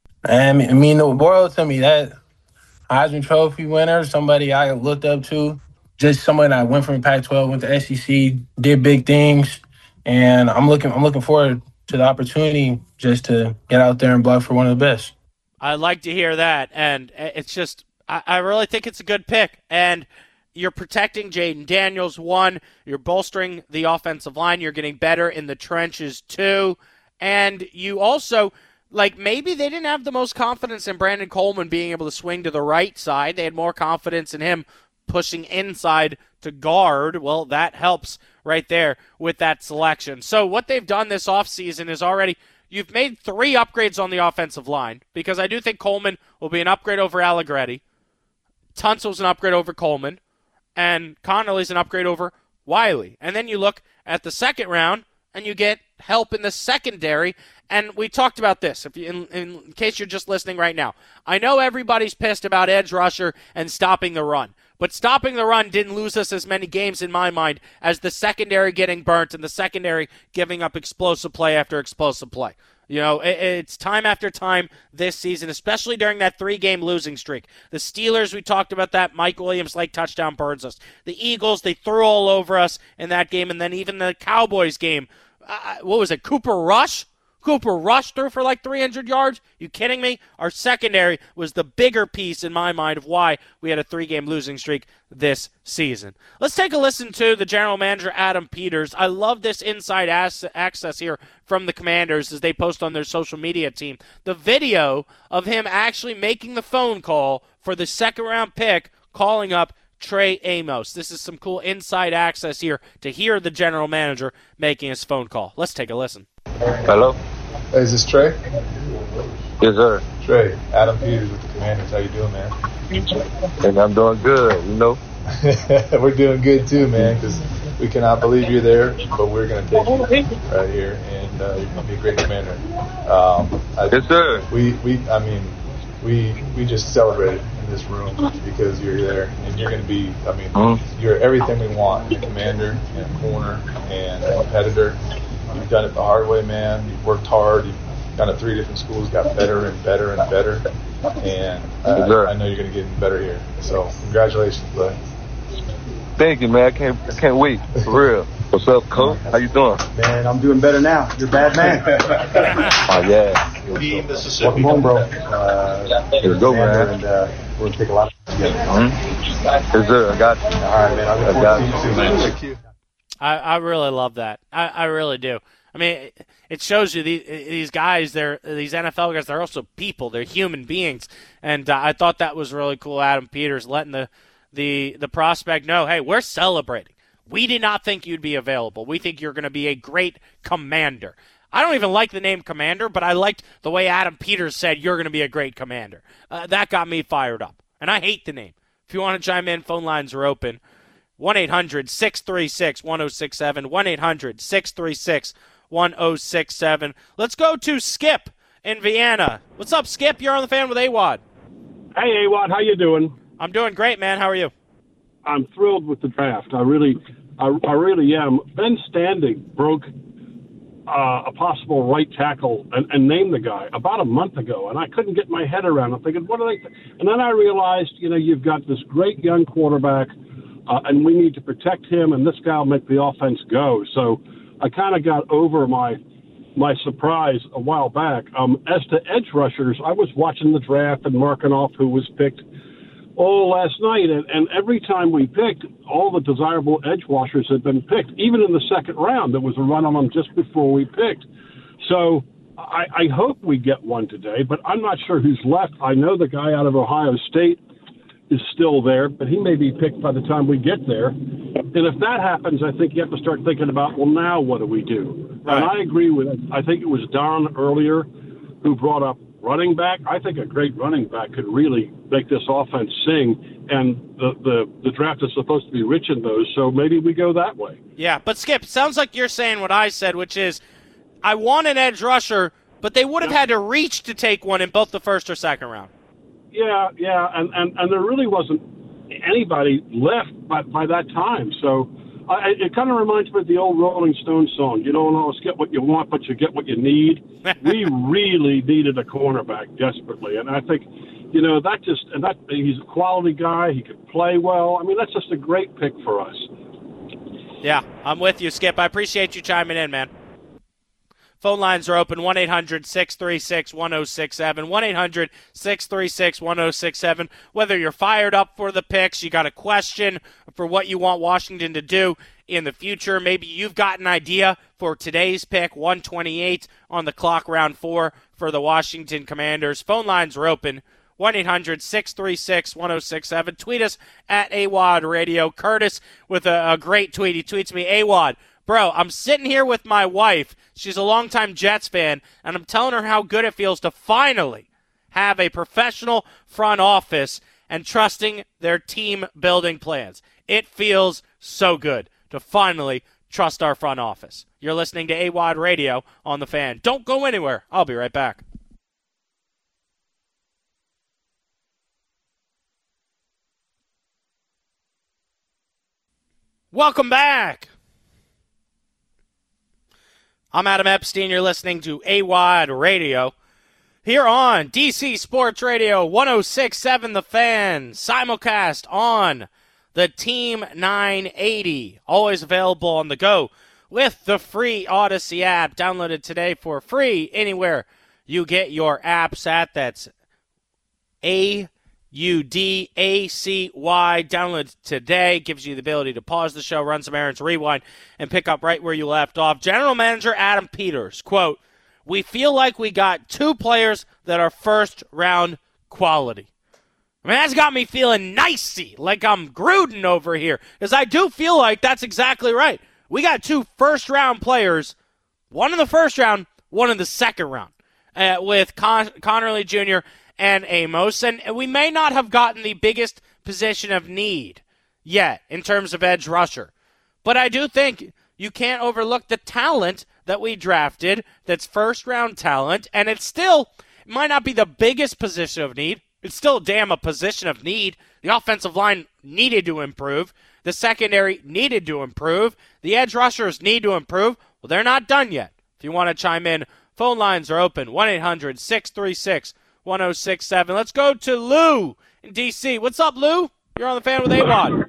I mean, the world to me, that Heisman Trophy winner, somebody I looked up to, just somebody that went from Pac twelve, went to S E C, did big things, and I'm looking, I'm looking forward to the opportunity just to get out there and block for one of the best. I'd like to hear that, and it's just, I, I really think it's a good pick, and you're protecting Jaden Daniels, one. You're bolstering the offensive line. You're getting better in the trenches, two. And you also, like, maybe they didn't have the most confidence in Brandon Coleman being able to swing to the right side. They had more confidence in him pushing inside to guard. Well, that helps right there with that selection. So what they've done this offseason is already, you've made three upgrades on the offensive line, because I do think Coleman will be an upgrade over Allegretti. Tunsil's an upgrade over Coleman. And Conerly's an upgrade over Wiley. And then you look at the second round, and you get help in the secondary. And we talked about this, if you, in, in case you're just listening right now. I know everybody's pissed about edge rusher and stopping the run. But stopping the run didn't lose us as many games in my mind as the secondary getting burnt and the secondary giving up explosive play after explosive play. You know, it, it's time after time this season, especially during that three-game losing streak. The Steelers, we talked about that. Mike Williams late touchdown burns us. The Eagles, they threw all over us in that game, and then even the Cowboys game. Uh, what was it, Cooper Rush? Cooper Rush threw for like three hundred yards? You kidding me? Our secondary was the bigger piece in my mind of why we had a three-game losing streak this season. Let's take a listen to the general manager, Adam Peters. I love this inside access here from the Commanders as they post on their social media team. The video of him actually making the phone call for the second-round pick, calling up Trey Amos. This is some cool inside access here to hear the general manager making his phone call. Let's take a listen. Hello? Hey, is this Trey? Yes, sir. Trey, Adam Peters with the Commanders. How you doing, man? And I'm doing good, you know? We're doing good too, man, because we cannot believe you're there, but we're going to take you right here, and uh, you're going to be a great commander. Um, I, yes, sir. We, we, I mean, we we just celebrated in this room because you're there, and you're going to be, I mean, mm-hmm. you're everything we want, a commander and a corner and a competitor. You've done it the hard way, man. You've worked hard. You've gone to three different schools, got better and better and better. And uh, yes, I know you're going to get even better here. So congratulations, bud. Thank you, man. I can't, I can't wait. For real. What's up, Coach? How you doing? Man, I'm doing better now. You're a bad man. Oh, yeah. Welcome home, bro. Uh, Here we go, man. And uh, we're going to take a lot of together. Mm-hmm. Yes, sir. I got you. All right, man. I'll I got see you soon, man. Thank you. I, I really love that. I, I really do. I mean, it, it shows you these, these guys, they're these N F L guys, they're also people. They're human beings. And uh, I thought that was really cool, Adam Peters, letting the, the, the prospect know, hey, we're celebrating. We did not think you'd be available. We think you're going to be a great commander. I don't even like the name commander, but I liked the way Adam Peters said you're going to be a great commander. Uh, that got me fired up. And I hate the name. If you want to chime in, phone lines are open. one eight hundred six three six one oh six seven, one eight hundred six three six one oh six seven. Let's go to Skip in Vienna. What's up, Skip? You're on the Fan with A W O D. Hey, A W O D, how you doing? I'm doing great, man. How are you? I'm thrilled with the draft. I really, I, I really am. Ben Standing broke uh, a possible right tackle and, and named the guy about a month ago, and I couldn't get my head around it. I'm thinking, what are they? Th-? And then I realized, you know, you've got this great young quarterback, uh, and we need to protect him, and this guy will make the offense go. So I kind of got over my my surprise a while back. Um, as to edge rushers, I was watching the draft and marking off who was picked all last night, and, and every time we picked, all the desirable edge washers had been picked. Even in the second round, there was a run on them just before we picked. So I, I hope we get one today, but I'm not sure who's left. I know the guy out of Ohio State is still there, but he may be picked by the time we get there. And if that happens, I think you have to start thinking about, well, now what do we do? Right. And I agree with it. I think it was Don earlier who brought up running back. I think a great running back could really make this offense sing, and the, the, the draft is supposed to be rich in those, so maybe we go that way. Yeah, but Skip, sounds like you're saying what I said, which is I want an edge rusher, but they would have had to reach to take one in both the first or second round. Yeah, yeah, and, and, and there really wasn't anybody left by, by that time, so I, it kind of reminds me of the old Rolling Stones song. You don't always get what you want, but you get what you need. We really needed a cornerback desperately, and I think, you know, that just and that he's a quality guy. He could play well. I mean, that's just a great pick for us. Yeah, I'm with you, Skip. I appreciate you chiming in, man. Phone lines are open, one eight hundred six three six one oh six seven, one eight hundred six three six one oh six seven. Whether you're fired up for the picks, you got a question for what you want Washington to do in the future, maybe you've got an idea for today's pick, one twenty-eight on the clock, round four for the Washington Commanders. Phone lines are open, one eight hundred six three six one oh six seven. Tweet us at A W O D Radio. Curtis with a, a great tweet. He tweets me, A W O D, bro, I'm sitting here with my wife. She's a longtime Jets fan, and I'm telling her how good it feels to finally have a professional front office and trusting their team-building plans. It feels so good to finally trust our front office. You're listening to A W O D Radio on The Fan. Don't go anywhere. I'll be right back. Welcome back. I'm Adam Epstein. You're listening to A-Wide Radio here on D C Sports Radio one oh six point seven The Fan, simulcast on the Team nine eighty, always available on the go with the free Odyssey app. Downloaded today for free anywhere you get your apps at. That's A U D A C Y. Download today. Gives you the ability to pause the show, run some errands, rewind, and pick up right where you left off. General Manager Adam Peters, quote, "We feel like we got two players that are first-round quality." I mean, that's got me feeling nicey, like I'm Gruden over here, because I do feel like that's exactly right. We got two first-round players, one in the first round, one in the second round, uh, with Con- Connerly Junior and Amos, and we may not have gotten the biggest position of need yet in terms of edge rusher. But I do think you can't overlook the talent that we drafted that's first-round talent, and it's still, it might not be the biggest position of need. It's still damn a position of need. The offensive line needed to improve. The secondary needed to improve. The edge rushers need to improve. Well, they're not done yet. If you want to chime in, phone lines are open, one eight hundred six three six one oh six seven. Let's go to Lou in D C. What's up, Lou? You're on the Fan with A-Wad.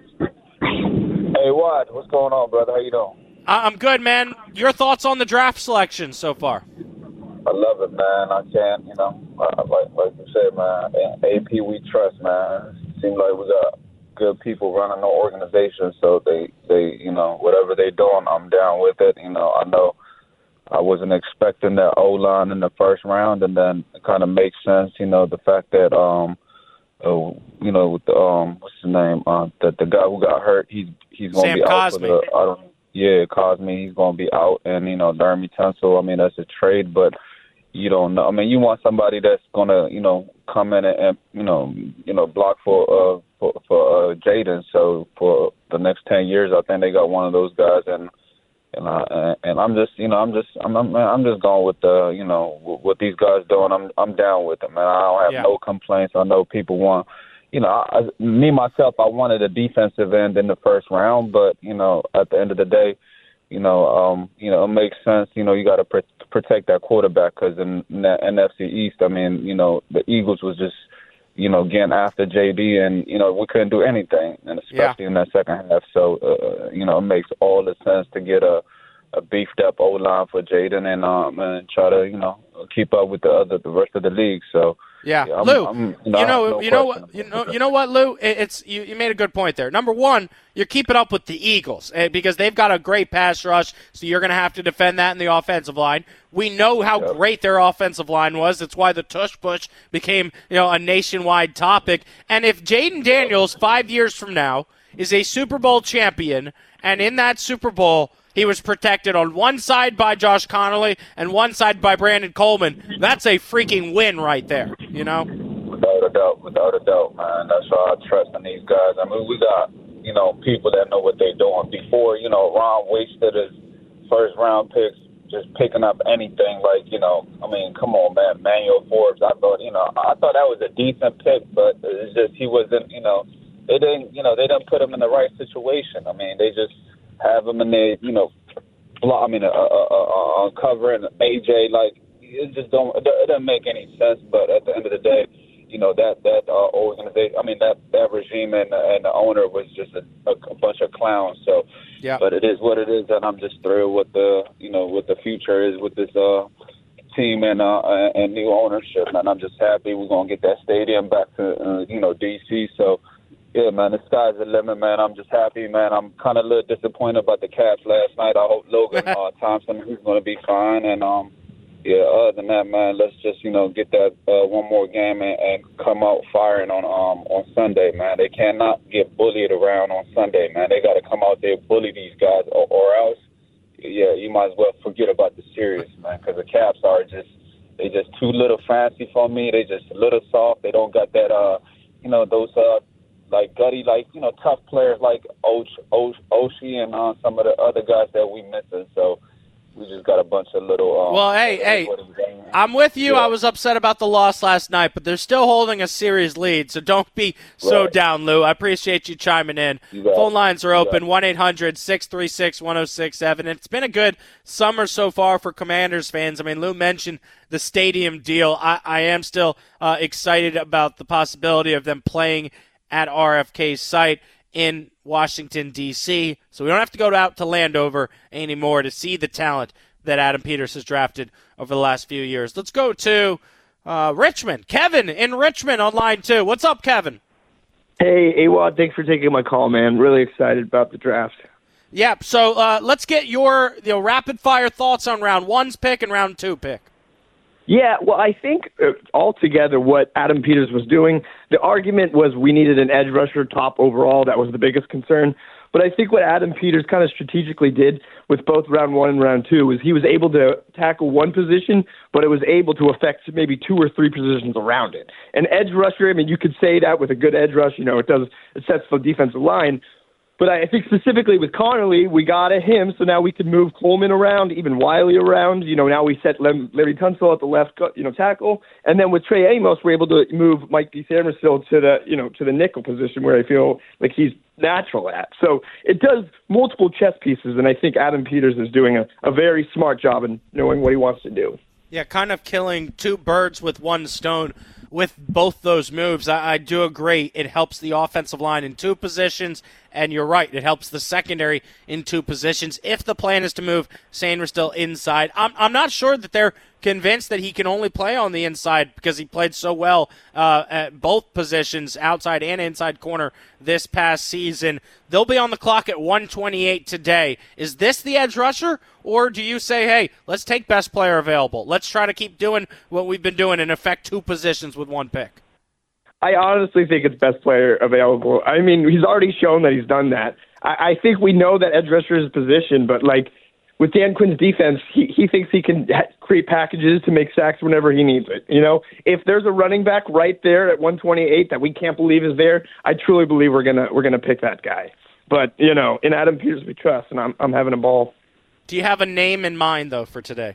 Hey, Wad. What's going on, brother? How you doing? I'm good, man. Your thoughts on the draft selection so far? I love it, man. I can't, you know, uh, like like you said, man, A P we trust, man. It seems like we got good people running the organization, so they, they, you know, whatever they doing, I'm down with it. You know, I know I wasn't expecting that O-line in the first round, and then it kind of makes sense, you know, the fact that, um, uh, you know, with the, um, what's his name, uh, that the guy who got hurt, he's he's going to be out for the, I don't, yeah, Cosme, he's going to be out, and, you know, Dermy Tunsil, I mean, that's a trade, but you don't know. I mean, you want somebody that's going to, you know, come in and, and you know, you know, block for, uh, for, for uh, Jaden. So for the next ten years, I think they got one of those guys, and, And I, and I'm just, you know, I'm just, I'm, I'm, I'm just going with the, you know, what these guys doing. I'm, I'm down with them, man. I don't have yeah. no complaints. I know people want, you know, I, me myself, I wanted a defensive end in the first round, but you know, at the end of the day, you know, um, you know, it makes sense. You know, you got to pr- protect that quarterback because in, in the N F C East, I mean, you know, the Eagles was just, you know, getting after J D, and you know, we couldn't do anything, and especially yeah. in that second half. So, uh, you know, it makes all the sense to get a, a beefed up O line for Jaden and um and try to, you know, keep up with the other the rest of the league. So. Yeah, yeah I'm, Lou. I'm, you know, you know, you know what, you know, you know what, Lou. It's you, you made a good point there. Number one, you're keeping up with the Eagles because they've got a great pass rush, so you're going to have to defend that in the offensive line. We know how yep. great their offensive line was. That's why the tush push became, you know, a nationwide topic. And if Jaden Daniels five years from now is a Super Bowl champion, and in that Super Bowl he was protected on one side by Josh Connerly and one side by Brandon Coleman, that's a freaking win right there, you know? Without a doubt, without a doubt, man. That's why I trust in these guys. I mean, we got, you know, people that know what they're doing. Before, you know, Ron wasted his first-round picks just picking up anything like, you know, I mean, come on, man, Manuel Forbes. I thought, you know, I thought that was a decent pick, but it's just he wasn't, you know, they didn't, you know, they didn't put him in the right situation. I mean, they just have him in the, you know, I mean, uh, uh, uh, uncovering A J, like, it just don't, it doesn't make any sense. But at the end of the day, you know, that that uh, organization, I mean, that, that regime and, and the owner was just a, a bunch of clowns. So, yeah. But it is what it is, and I'm just thrilled with the, you know, what the future is with this uh, team and uh, and new ownership. And I'm just happy we're gonna get that stadium back to, uh, you know, D C. So. Yeah, man, the sky's the limit, man. I'm just happy, man. I'm kind of a little disappointed about the Caps last night. I hope Logan uh, Thompson is going to be fine. And, um, yeah, other than that, man, let's just, you know, get that uh, one more game and, and come out firing on um, on Sunday, man. They cannot get bullied around on Sunday, man. They got to come out there and bully these guys, or, or else, yeah, you might as well forget about the series, man, because the Caps are just, they just too little fancy for me. They just a little soft. They don't got that, uh, you know, those, uh, like gutty, like, you know, tough players like Osh, Osh, Oshie and uh, some of the other guys that we missing. So, we just got a bunch of little. Um, well, hey, hey, I'm with you. Yeah. I was upset about the loss last night, but they're still holding a series lead, so don't be so Right. down, Lou. I appreciate you chiming in. You got Phone it. lines are You open, got it. one eight hundred six three six one oh six seven. It's been a good summer so far for Commanders fans. I mean, Lou mentioned the stadium deal. I, I am still uh, excited about the possibility of them playing at R F K's site in Washington, D C, so we don't have to go out to Landover anymore to see the talent that Adam Peters has drafted over the last few years. Let's go to uh, Richmond. Kevin in Richmond on line two. What's up, Kevin? Hey, Awad, thanks for taking my call, man. Really excited about the draft. Yep, so uh, let's get your you know, rapid-fire thoughts on round one's pick and round two pick. Yeah, well, I think uh, altogether what Adam Peters was doing, the argument was we needed an edge rusher top overall. That was the biggest concern. But I think what Adam Peters kind of strategically did with both round one and round two was he was able to tackle one position, but it was able to affect maybe two or three positions around it. An edge rusher, I mean, you could say that with a good edge rush, you know, it does it sets the defensive line. But I think specifically with Connerly, we got at him, so now we could move Coleman around, even Wiley around. You know, now we set Larry Tunsil at the left, you know, tackle, and then with Trey Amos, we're able to move Mike D. Samerstill to the, you know, to the nickel position where I feel like he's natural at. So it does multiple chess pieces, and I think Adam Peters is doing a, a very smart job in knowing what he wants to do. Yeah, kind of killing two birds with one stone with both those moves. I, I do agree. It helps the offensive line in two positions, and you're right. It helps the secondary in two positions. If the plan is to move Sainristil inside, I'm, I'm not sure that they're convinced that he can only play on the inside because he played so well uh, at both positions, outside and inside corner, this past season. They'll be on the clock at one twenty-eight today. Is this the edge rusher, or do you say, hey, let's take best player available? Let's try to keep doing what we've been doing and affect two positions with one pick? I honestly think it's best player available. I mean, he's already shown that he's done that. I, I think we know that edge rusher is his position, but like with Dan Quinn's defense, he, he thinks he can ha- create packages to make sacks whenever he needs it. You know, if there's a running back right there at one twenty-eight that we can't believe is there, I truly believe we're gonna we're gonna pick that guy. But you know, in Adam Peters we trust, and I'm I'm having a ball. Do you have a name in mind though for today?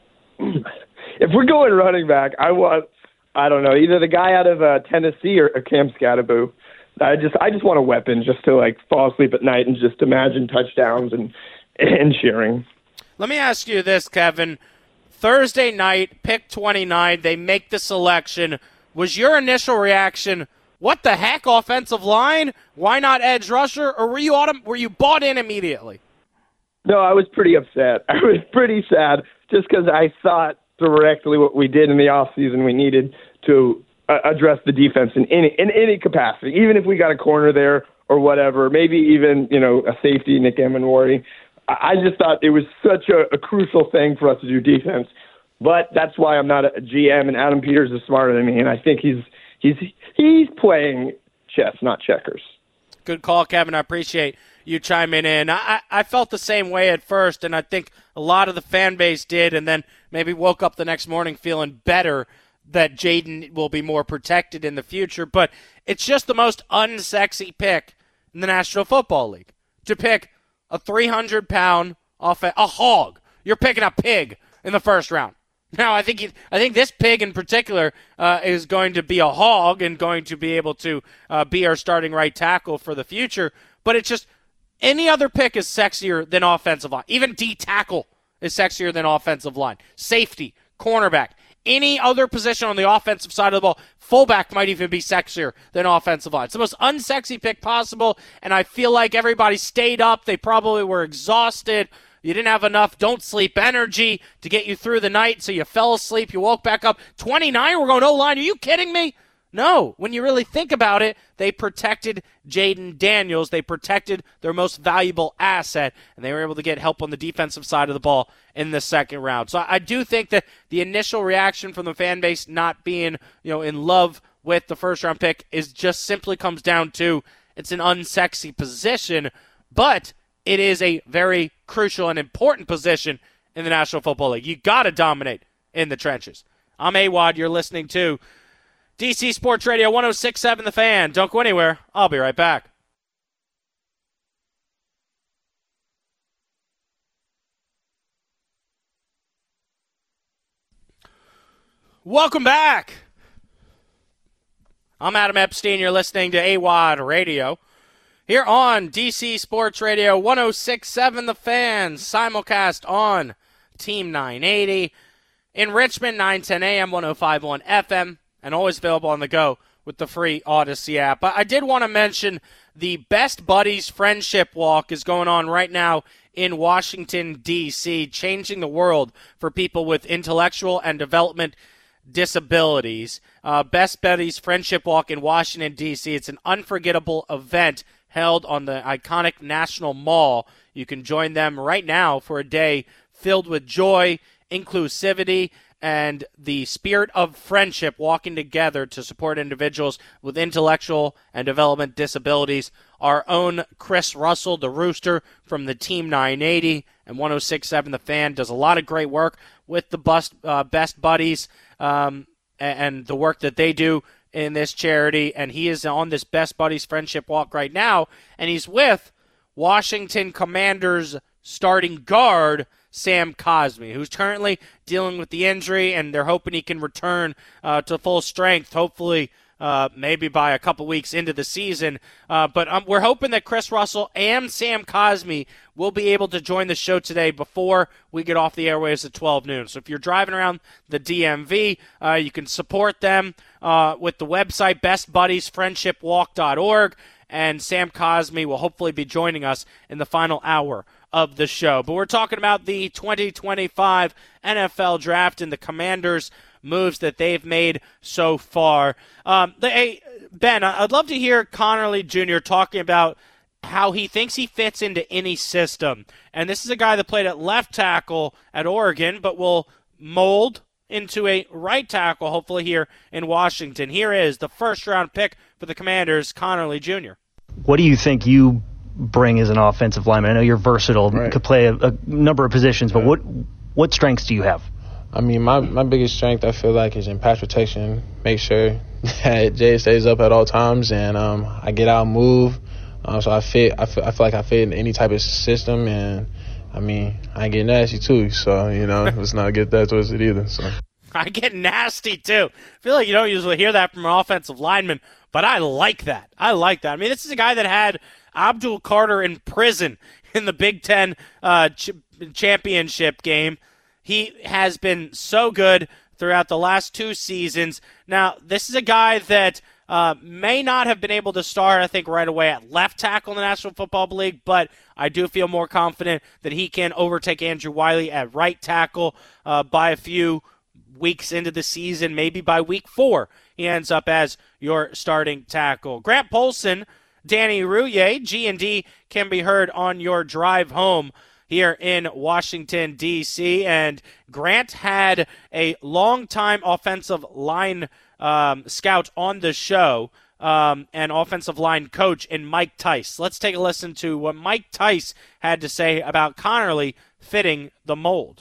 If we're going running back, I want. I don't know, either the guy out of uh, Tennessee or, or Cam Scatterbo. I just I just want a weapon just to like fall asleep at night and just imagine touchdowns and and cheering. Let me ask you this, Kevin. Thursday night, pick twenty-nine, they make the selection. Was your initial reaction, what the heck, offensive line? Why not edge rusher? Or were you autom- were you bought in immediately? No, I was pretty upset. I was pretty sad just because I thought directly what we did in the offseason we needed to uh, address the defense in any in any capacity, even if we got a corner there or whatever, maybe even, you know, a safety, Nick Emenwari. I just thought it was such a, a crucial thing for us to do defense. But that's why I'm not a G M, and Adam Peters is smarter than me, and I think he's he's he's playing chess, not checkers. Good call, Kevin. I appreciate you chiming in. I, I felt the same way at first, and I think a lot of the fan base did, and then maybe woke up the next morning feeling better that Jaden will be more protected in the future. But it's just the most unsexy pick in the National Football League to pick a three hundred pound off a, a hog. You're picking a pig in the first round. Now, I think I think this pig in particular uh, is going to be a hog and going to be able to uh, be our starting right tackle for the future. But it's just any other pick is sexier than offensive line. Even D tackle is sexier than offensive line. Safety, cornerback, any other position on the offensive side of the ball, fullback might even be sexier than offensive line. It's the most unsexy pick possible, and I feel like everybody stayed up. They probably were exhausted. You didn't have enough don't sleep energy to get you through the night, so you fell asleep. You woke back up. twenty-nine, we're going O-line. Are you kidding me? No. When you really think about it, they protected Jaden Daniels. They protected their most valuable asset, and they were able to get help on the defensive side of the ball in the second round. So I do think that the initial reaction from the fan base not being, you know, in love with the first-round pick is just simply comes down to it's an unsexy position, but it is a very crucial and important position in the National Football League. You got to dominate in the trenches. I'm Awad. You're listening to D C Sports Radio one oh six point seven The Fan. Don't go anywhere. I'll be right back. Welcome back. I'm Adam Epstein. You're listening to A W O D Radio. Here on D C Sports Radio, one oh six point seven The Fan, simulcast on Team nine eighty. In Richmond, nine ten A M, one oh five point one F M, and always available on the go with the free Odyssey app. I did want to mention the Best Buddies Friendship Walk is going on right now in Washington, D C, changing the world for people with intellectual and development disabilities. Uh, Best Buddies Friendship Walk in Washington, D C. It's an unforgettable event held on the iconic National Mall. You can join them right now for a day filled with joy, inclusivity, and the spirit of friendship, walking together to support individuals with intellectual and development disabilities. Our own Chris Russell, the Rooster from the Team nine eighty and one oh six point seven The Fan, does a lot of great work with the bust, uh, Best Buddies um, and the work that they do in this charity. And he is on this Best Buddies Friendship Walk right now, and he's with Washington Commanders starting guard Sam Cosmi, who's currently dealing with the injury, and they're hoping he can return uh, to full strength, hopefully uh, maybe by a couple weeks into the season. Uh, but um, we're hoping that Chris Russell and Sam Cosmi will be able to join the show today before we get off the airwaves at twelve noon. So if you're driving around the D M V, uh, you can support them uh, with the website best buddies friendship walk dot org, and Sam Cosmi will hopefully be joining us in the final hour of the show. But we're talking about the twenty twenty-five N F L Draft and the Commanders' moves that they've made so far. Um, the, hey, Ben, I'd love to hear Connerly Junior talking about how he thinks he fits into any system. And this is a guy that played at left tackle at Oregon, but will mold into a right tackle, hopefully here in Washington. Here is the first-round pick for the Commanders, Connerly Junior What do you think you bring as an offensive lineman? I know you're versatile, right. Could play a, a number of positions, but right. what what strengths do you have? I mean, my, my biggest strength, I feel like, is in pass protection. Make sure that Jay stays up at all times, and um, I get out and move. Um, so I fit. I feel, I feel like I fit in any type of system, and I mean, I get nasty too. So you know, let's not get that twisted either. So I get nasty too. I feel like you don't usually hear that from an offensive lineman, but I like that. I like that. I mean, this is a guy that had Abdul Carter in prison in the Big Ten uh, ch- championship game. He has been so good throughout the last two seasons. Now, this is a guy that uh, may not have been able to start, I think, right away at left tackle in the National Football League, but I do feel more confident that he can overtake Andrew Wiley at right tackle uh, by a few weeks into the season. Maybe by week four, he ends up as your starting tackle. Grant Polson, Danny Rouillet, G and D can be heard on your drive home here in Washington, D C, and Grant had a longtime offensive line um, scout on the show um, and offensive line coach in Mike Tice. Let's take a listen to what Mike Tice had to say about Connerly fitting the mold.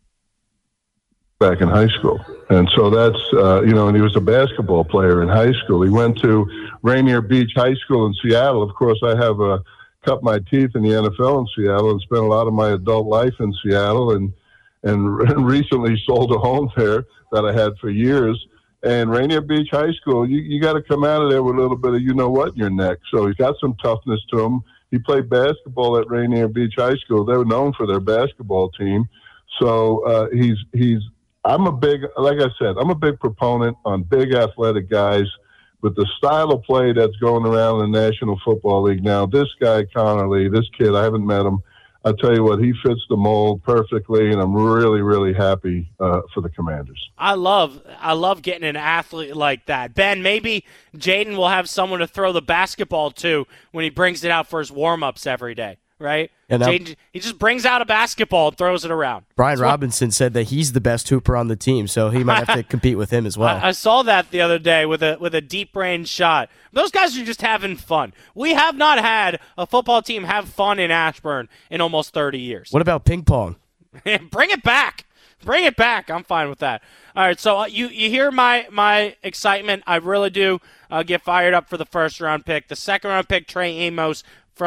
Back in high school. And so that's, uh, you know, and he was a basketball player in high school. He went to Rainier Beach High School in Seattle. Of course, I have uh, cut my teeth in the N F L in Seattle and spent a lot of my adult life in Seattle, and, and recently sold a home there that I had for years. And Rainier Beach High School, you, you got to come out of there with a little bit of you-know-what in your neck. So he's got some toughness to him. He played basketball at Rainier Beach High School. They were known for their basketball team. So uh, he's he's I'm a big, like I said, I'm a big proponent on big athletic guys with the style of play that's going around in the National Football League now. This guy, Connerly, this kid, I haven't met him. I tell you what, he fits the mold perfectly, and I'm really, really happy uh, for the Commanders. I love, I love getting an athlete like that. Ben, maybe Jaden will have someone to throw the basketball to when he brings it out for his warm-ups every day. Right? And um, Jaden, he just brings out a basketball and throws it around. Brian That's Robinson what, said that he's the best hooper on the team, so he might have to compete with him as well. I, I saw that the other day with a with a deep range shot. Those guys are just having fun. We have not had a football team have fun in Ashburn in almost thirty years. What about ping pong? Bring it back. Bring it back. I'm fine with that. All right, so uh, you, you hear my, my excitement. I really do uh, get fired up for the first-round pick. The second-round pick, Trey Amos from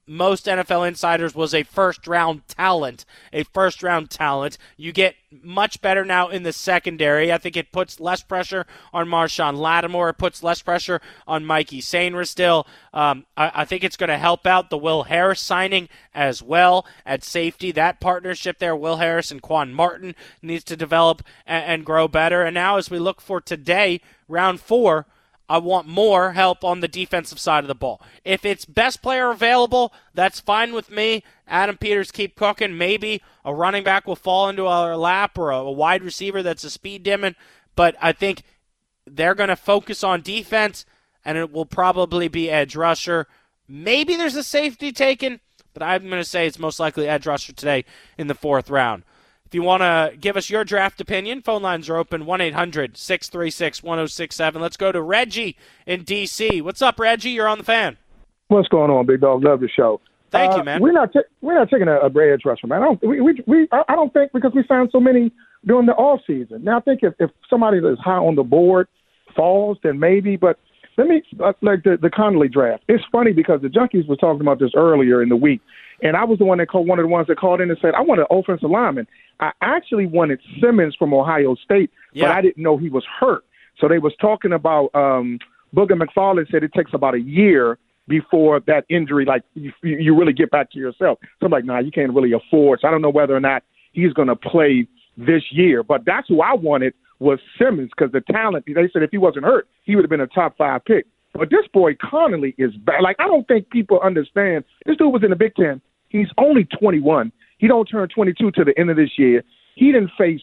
most N F L insiders was a first-round talent, a first-round talent. You get much better now in the secondary. I think it puts less pressure on Marshawn Lattimore. It puts less pressure on Mikey Sainristil. Um, I, I think it's going to help out the Will Harris signing as well at safety. That partnership there, Will Harris and Quan Martin, needs to develop and, and grow better. And now as we look for today, round four, I want more help on the defensive side of the ball. If it's best player available, that's fine with me. Adam Peters, keep cooking. Maybe a running back will fall into our lap or a, a wide receiver that's a speed demon. But I think they're going to focus on defense, and it will probably be edge rusher. Maybe there's a safety taken, but I'm going to say it's most likely edge rusher today in the fourth round. If you want to give us your draft opinion, phone lines are open, one eight hundred six three six one oh six seven. Let's go to Reggie in D C. What's up, Reggie? You're on the Fan. What's going on, Big Dog? Love the show. Thank uh, you, man. We're not t- we're not taking a, a Bray edge rusher, man. I don't we, we, we I don't think because we found so many during the off season. Now I think if, if somebody that's high on the board falls, then maybe. But let me uh, like the the Connolly draft. It's funny because the Junkies were talking about this earlier in the week. And I was the one that called, one of the ones that called in and said, I want an offensive lineman. I actually wanted Simmons from Ohio State, yeah. but I didn't know he was hurt. So they was talking about um, Booger McFarland said it takes about a year before that injury, like you, you really get back to yourself. So I'm like, nah, you can't really afford. So I don't know whether or not he's going to play this year. But that's who I wanted was Simmons because the talent, they said if he wasn't hurt, he would have been a top five pick. But this boy Connolly is bad. Like, I don't think people understand. This dude was in the Big Ten. He's only twenty-one. He don't turn twenty-two to the end of this year. He didn't face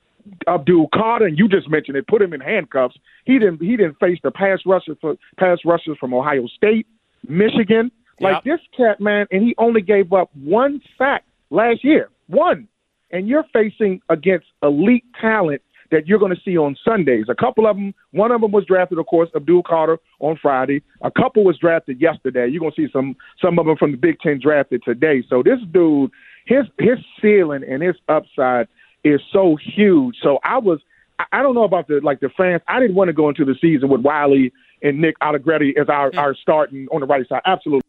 Abdul Carter, and you just mentioned it, put him in handcuffs. He didn't he didn't face the pass rushers for pass rushers from Ohio State, Michigan. Like, yep. this cat, man, and he only gave up one sack last year. One. And you're facing against elite talent that you're going to see on Sundays. A couple of them, one of them was drafted, of course, Abdul Carter on Friday. A couple was drafted yesterday. You're going to see some some of them from the Big Ten drafted today. So this dude, his his ceiling and his upside is so huge. So I was, I don't know about the like the fans. I didn't want to go into the season with Wiley and Nick Allegretti as our, our starting on the right side. Absolutely.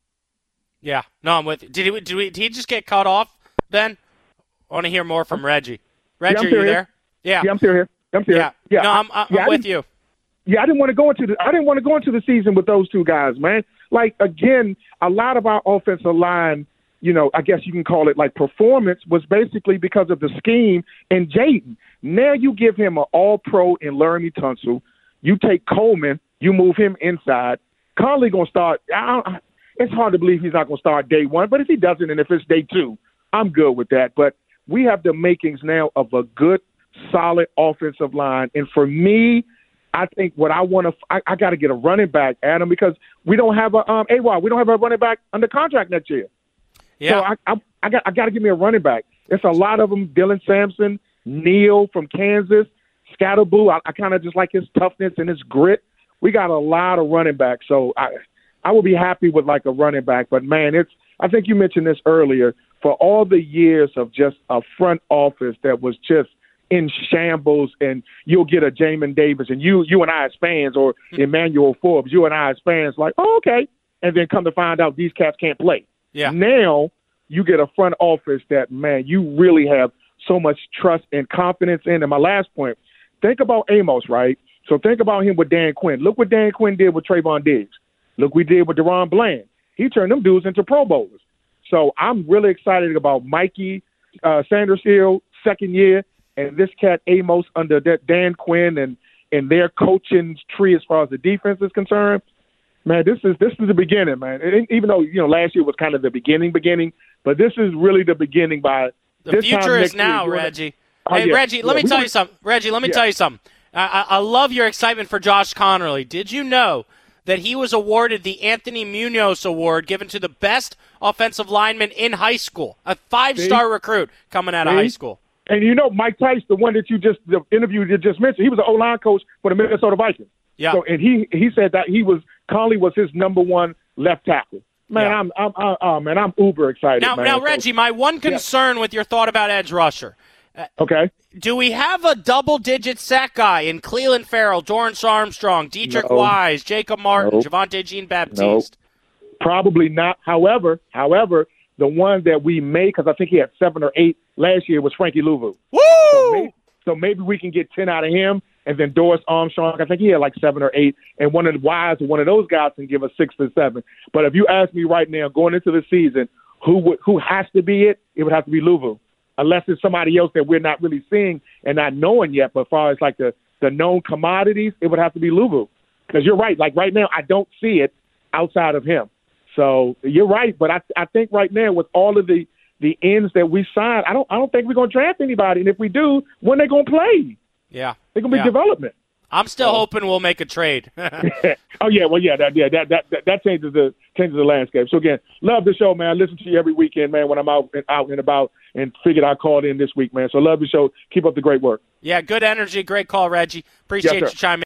Yeah, no, I'm with you. Did he, did, we, did he just get cut off, Ben? I want to hear more from Reggie. Reggie, yeah, are you here. there? Yeah. Yeah, I'm still here. I'm still yeah. here. Yeah. No, I'm, I'm yeah, with you. Yeah, I didn't want to go into the I didn't want to go into the season with those two guys, man. Like, again, a lot of our offensive line, you know, I guess you can call it like performance was basically because of the scheme and Jaden. Now you give him an all-pro in Laramie Tunsil. You take Coleman, you move him inside. Conley going to start. I don't, it's hard to believe he's not going to start day one, but if he doesn't and if it's day two, I'm good with that. But we have the makings now of a good, solid offensive line. And for me, I think what I want to, I, I got to get a running back, Adam, because we don't have a, um, A W A, we don't have a running back under contract next year. Yeah. So I, I, I got, I got to give me a running back. It's a lot of them. Dylan Sampson, Neal from Kansas, Scatterboo. I, I kind of just like his toughness and his grit. We got a lot of running backs. So I, I would be happy with like a running back, but man, it's, I think you mentioned this earlier, for all the years of just a front office that was just in shambles, and you'll get a Jamin Davis, and you you and I as fans, or Emmanuel Forbes, you and I as fans, like, oh, okay, and then come to find out these cats can't play. Yeah. Now you get a front office that, man, you really have so much trust and confidence in. And my last point, think about Amos, right? So think about him with Dan Quinn. Look what Dan Quinn did with Trayvon Diggs. Look what we did with Deron Bland. He turned them dudes into Pro Bowlers. So I'm really excited about Mikey uh, Sainristil, second year, and this cat Amos under that Dan Quinn and, and their coaching tree as far as the defense is concerned. Man, this is this is the beginning, man. And even though, you know, last year was kind of the beginning, beginning, but this is really the beginning by the this future time is now, year, Reggie. Oh, hey, yeah. Reggie, let yeah, me tell were, you something. Reggie, let me yeah. tell you something. I, I, I love your excitement for Josh Connerly. Did you know that he was awarded the Anthony Munoz Award given to the best offensive lineman in high school, a five-star See? recruit coming out of See? high school? And you know, Mike Tice, the one that you just, the interview you just mentioned, he was an O-line coach for the Minnesota Vikings. Yeah. So, and he, he said that he was, Conley was his number one left tackle. Man, Yeah. I'm, I'm, I'm, oh, man, I'm uber excited, Now, man. now, So- Reggie, my one concern with your thought about edge rusher. Uh, Okay. Do we have a double-digit sack guy in Cleveland Farrell, Dorrance Armstrong, Dietrich No. Wise, Jacob Martin, Nope. Javonte Jean-Baptiste? Probably not. However, however, the one that we made, because I think he had seven or eight last year, was Frankie Louvu. Woo! So maybe, so maybe we can get ten out of him, and then Doris Armstrong. I think he had like seven or eight, and one of the Wise or one of those guys can give us six to seven. But if you ask me right now, going into the season, who would who has to be it? It would have to be Louvu, unless it's somebody else that we're not really seeing and not knowing yet. But as far as like the the known commodities, it would have to be Louvu. Because you're right. Like right now, I don't see it outside of him. So you're right, but I I think right now with all of the, the ends that we signed, I don't I don't think we're going to draft anybody. And if we do, when they going to play? Yeah, they're going to be yeah. development. I'm still oh. hoping we'll make a trade. oh yeah, well yeah, that yeah that, that that that changes the changes the landscape. So again, love the show, man. I listen to you every weekend, man, when I'm out and out and about, and figured I called in this week, man. So love the show. Keep up the great work. Yeah, good energy, great call, Reggie. Appreciate yes, you chiming in.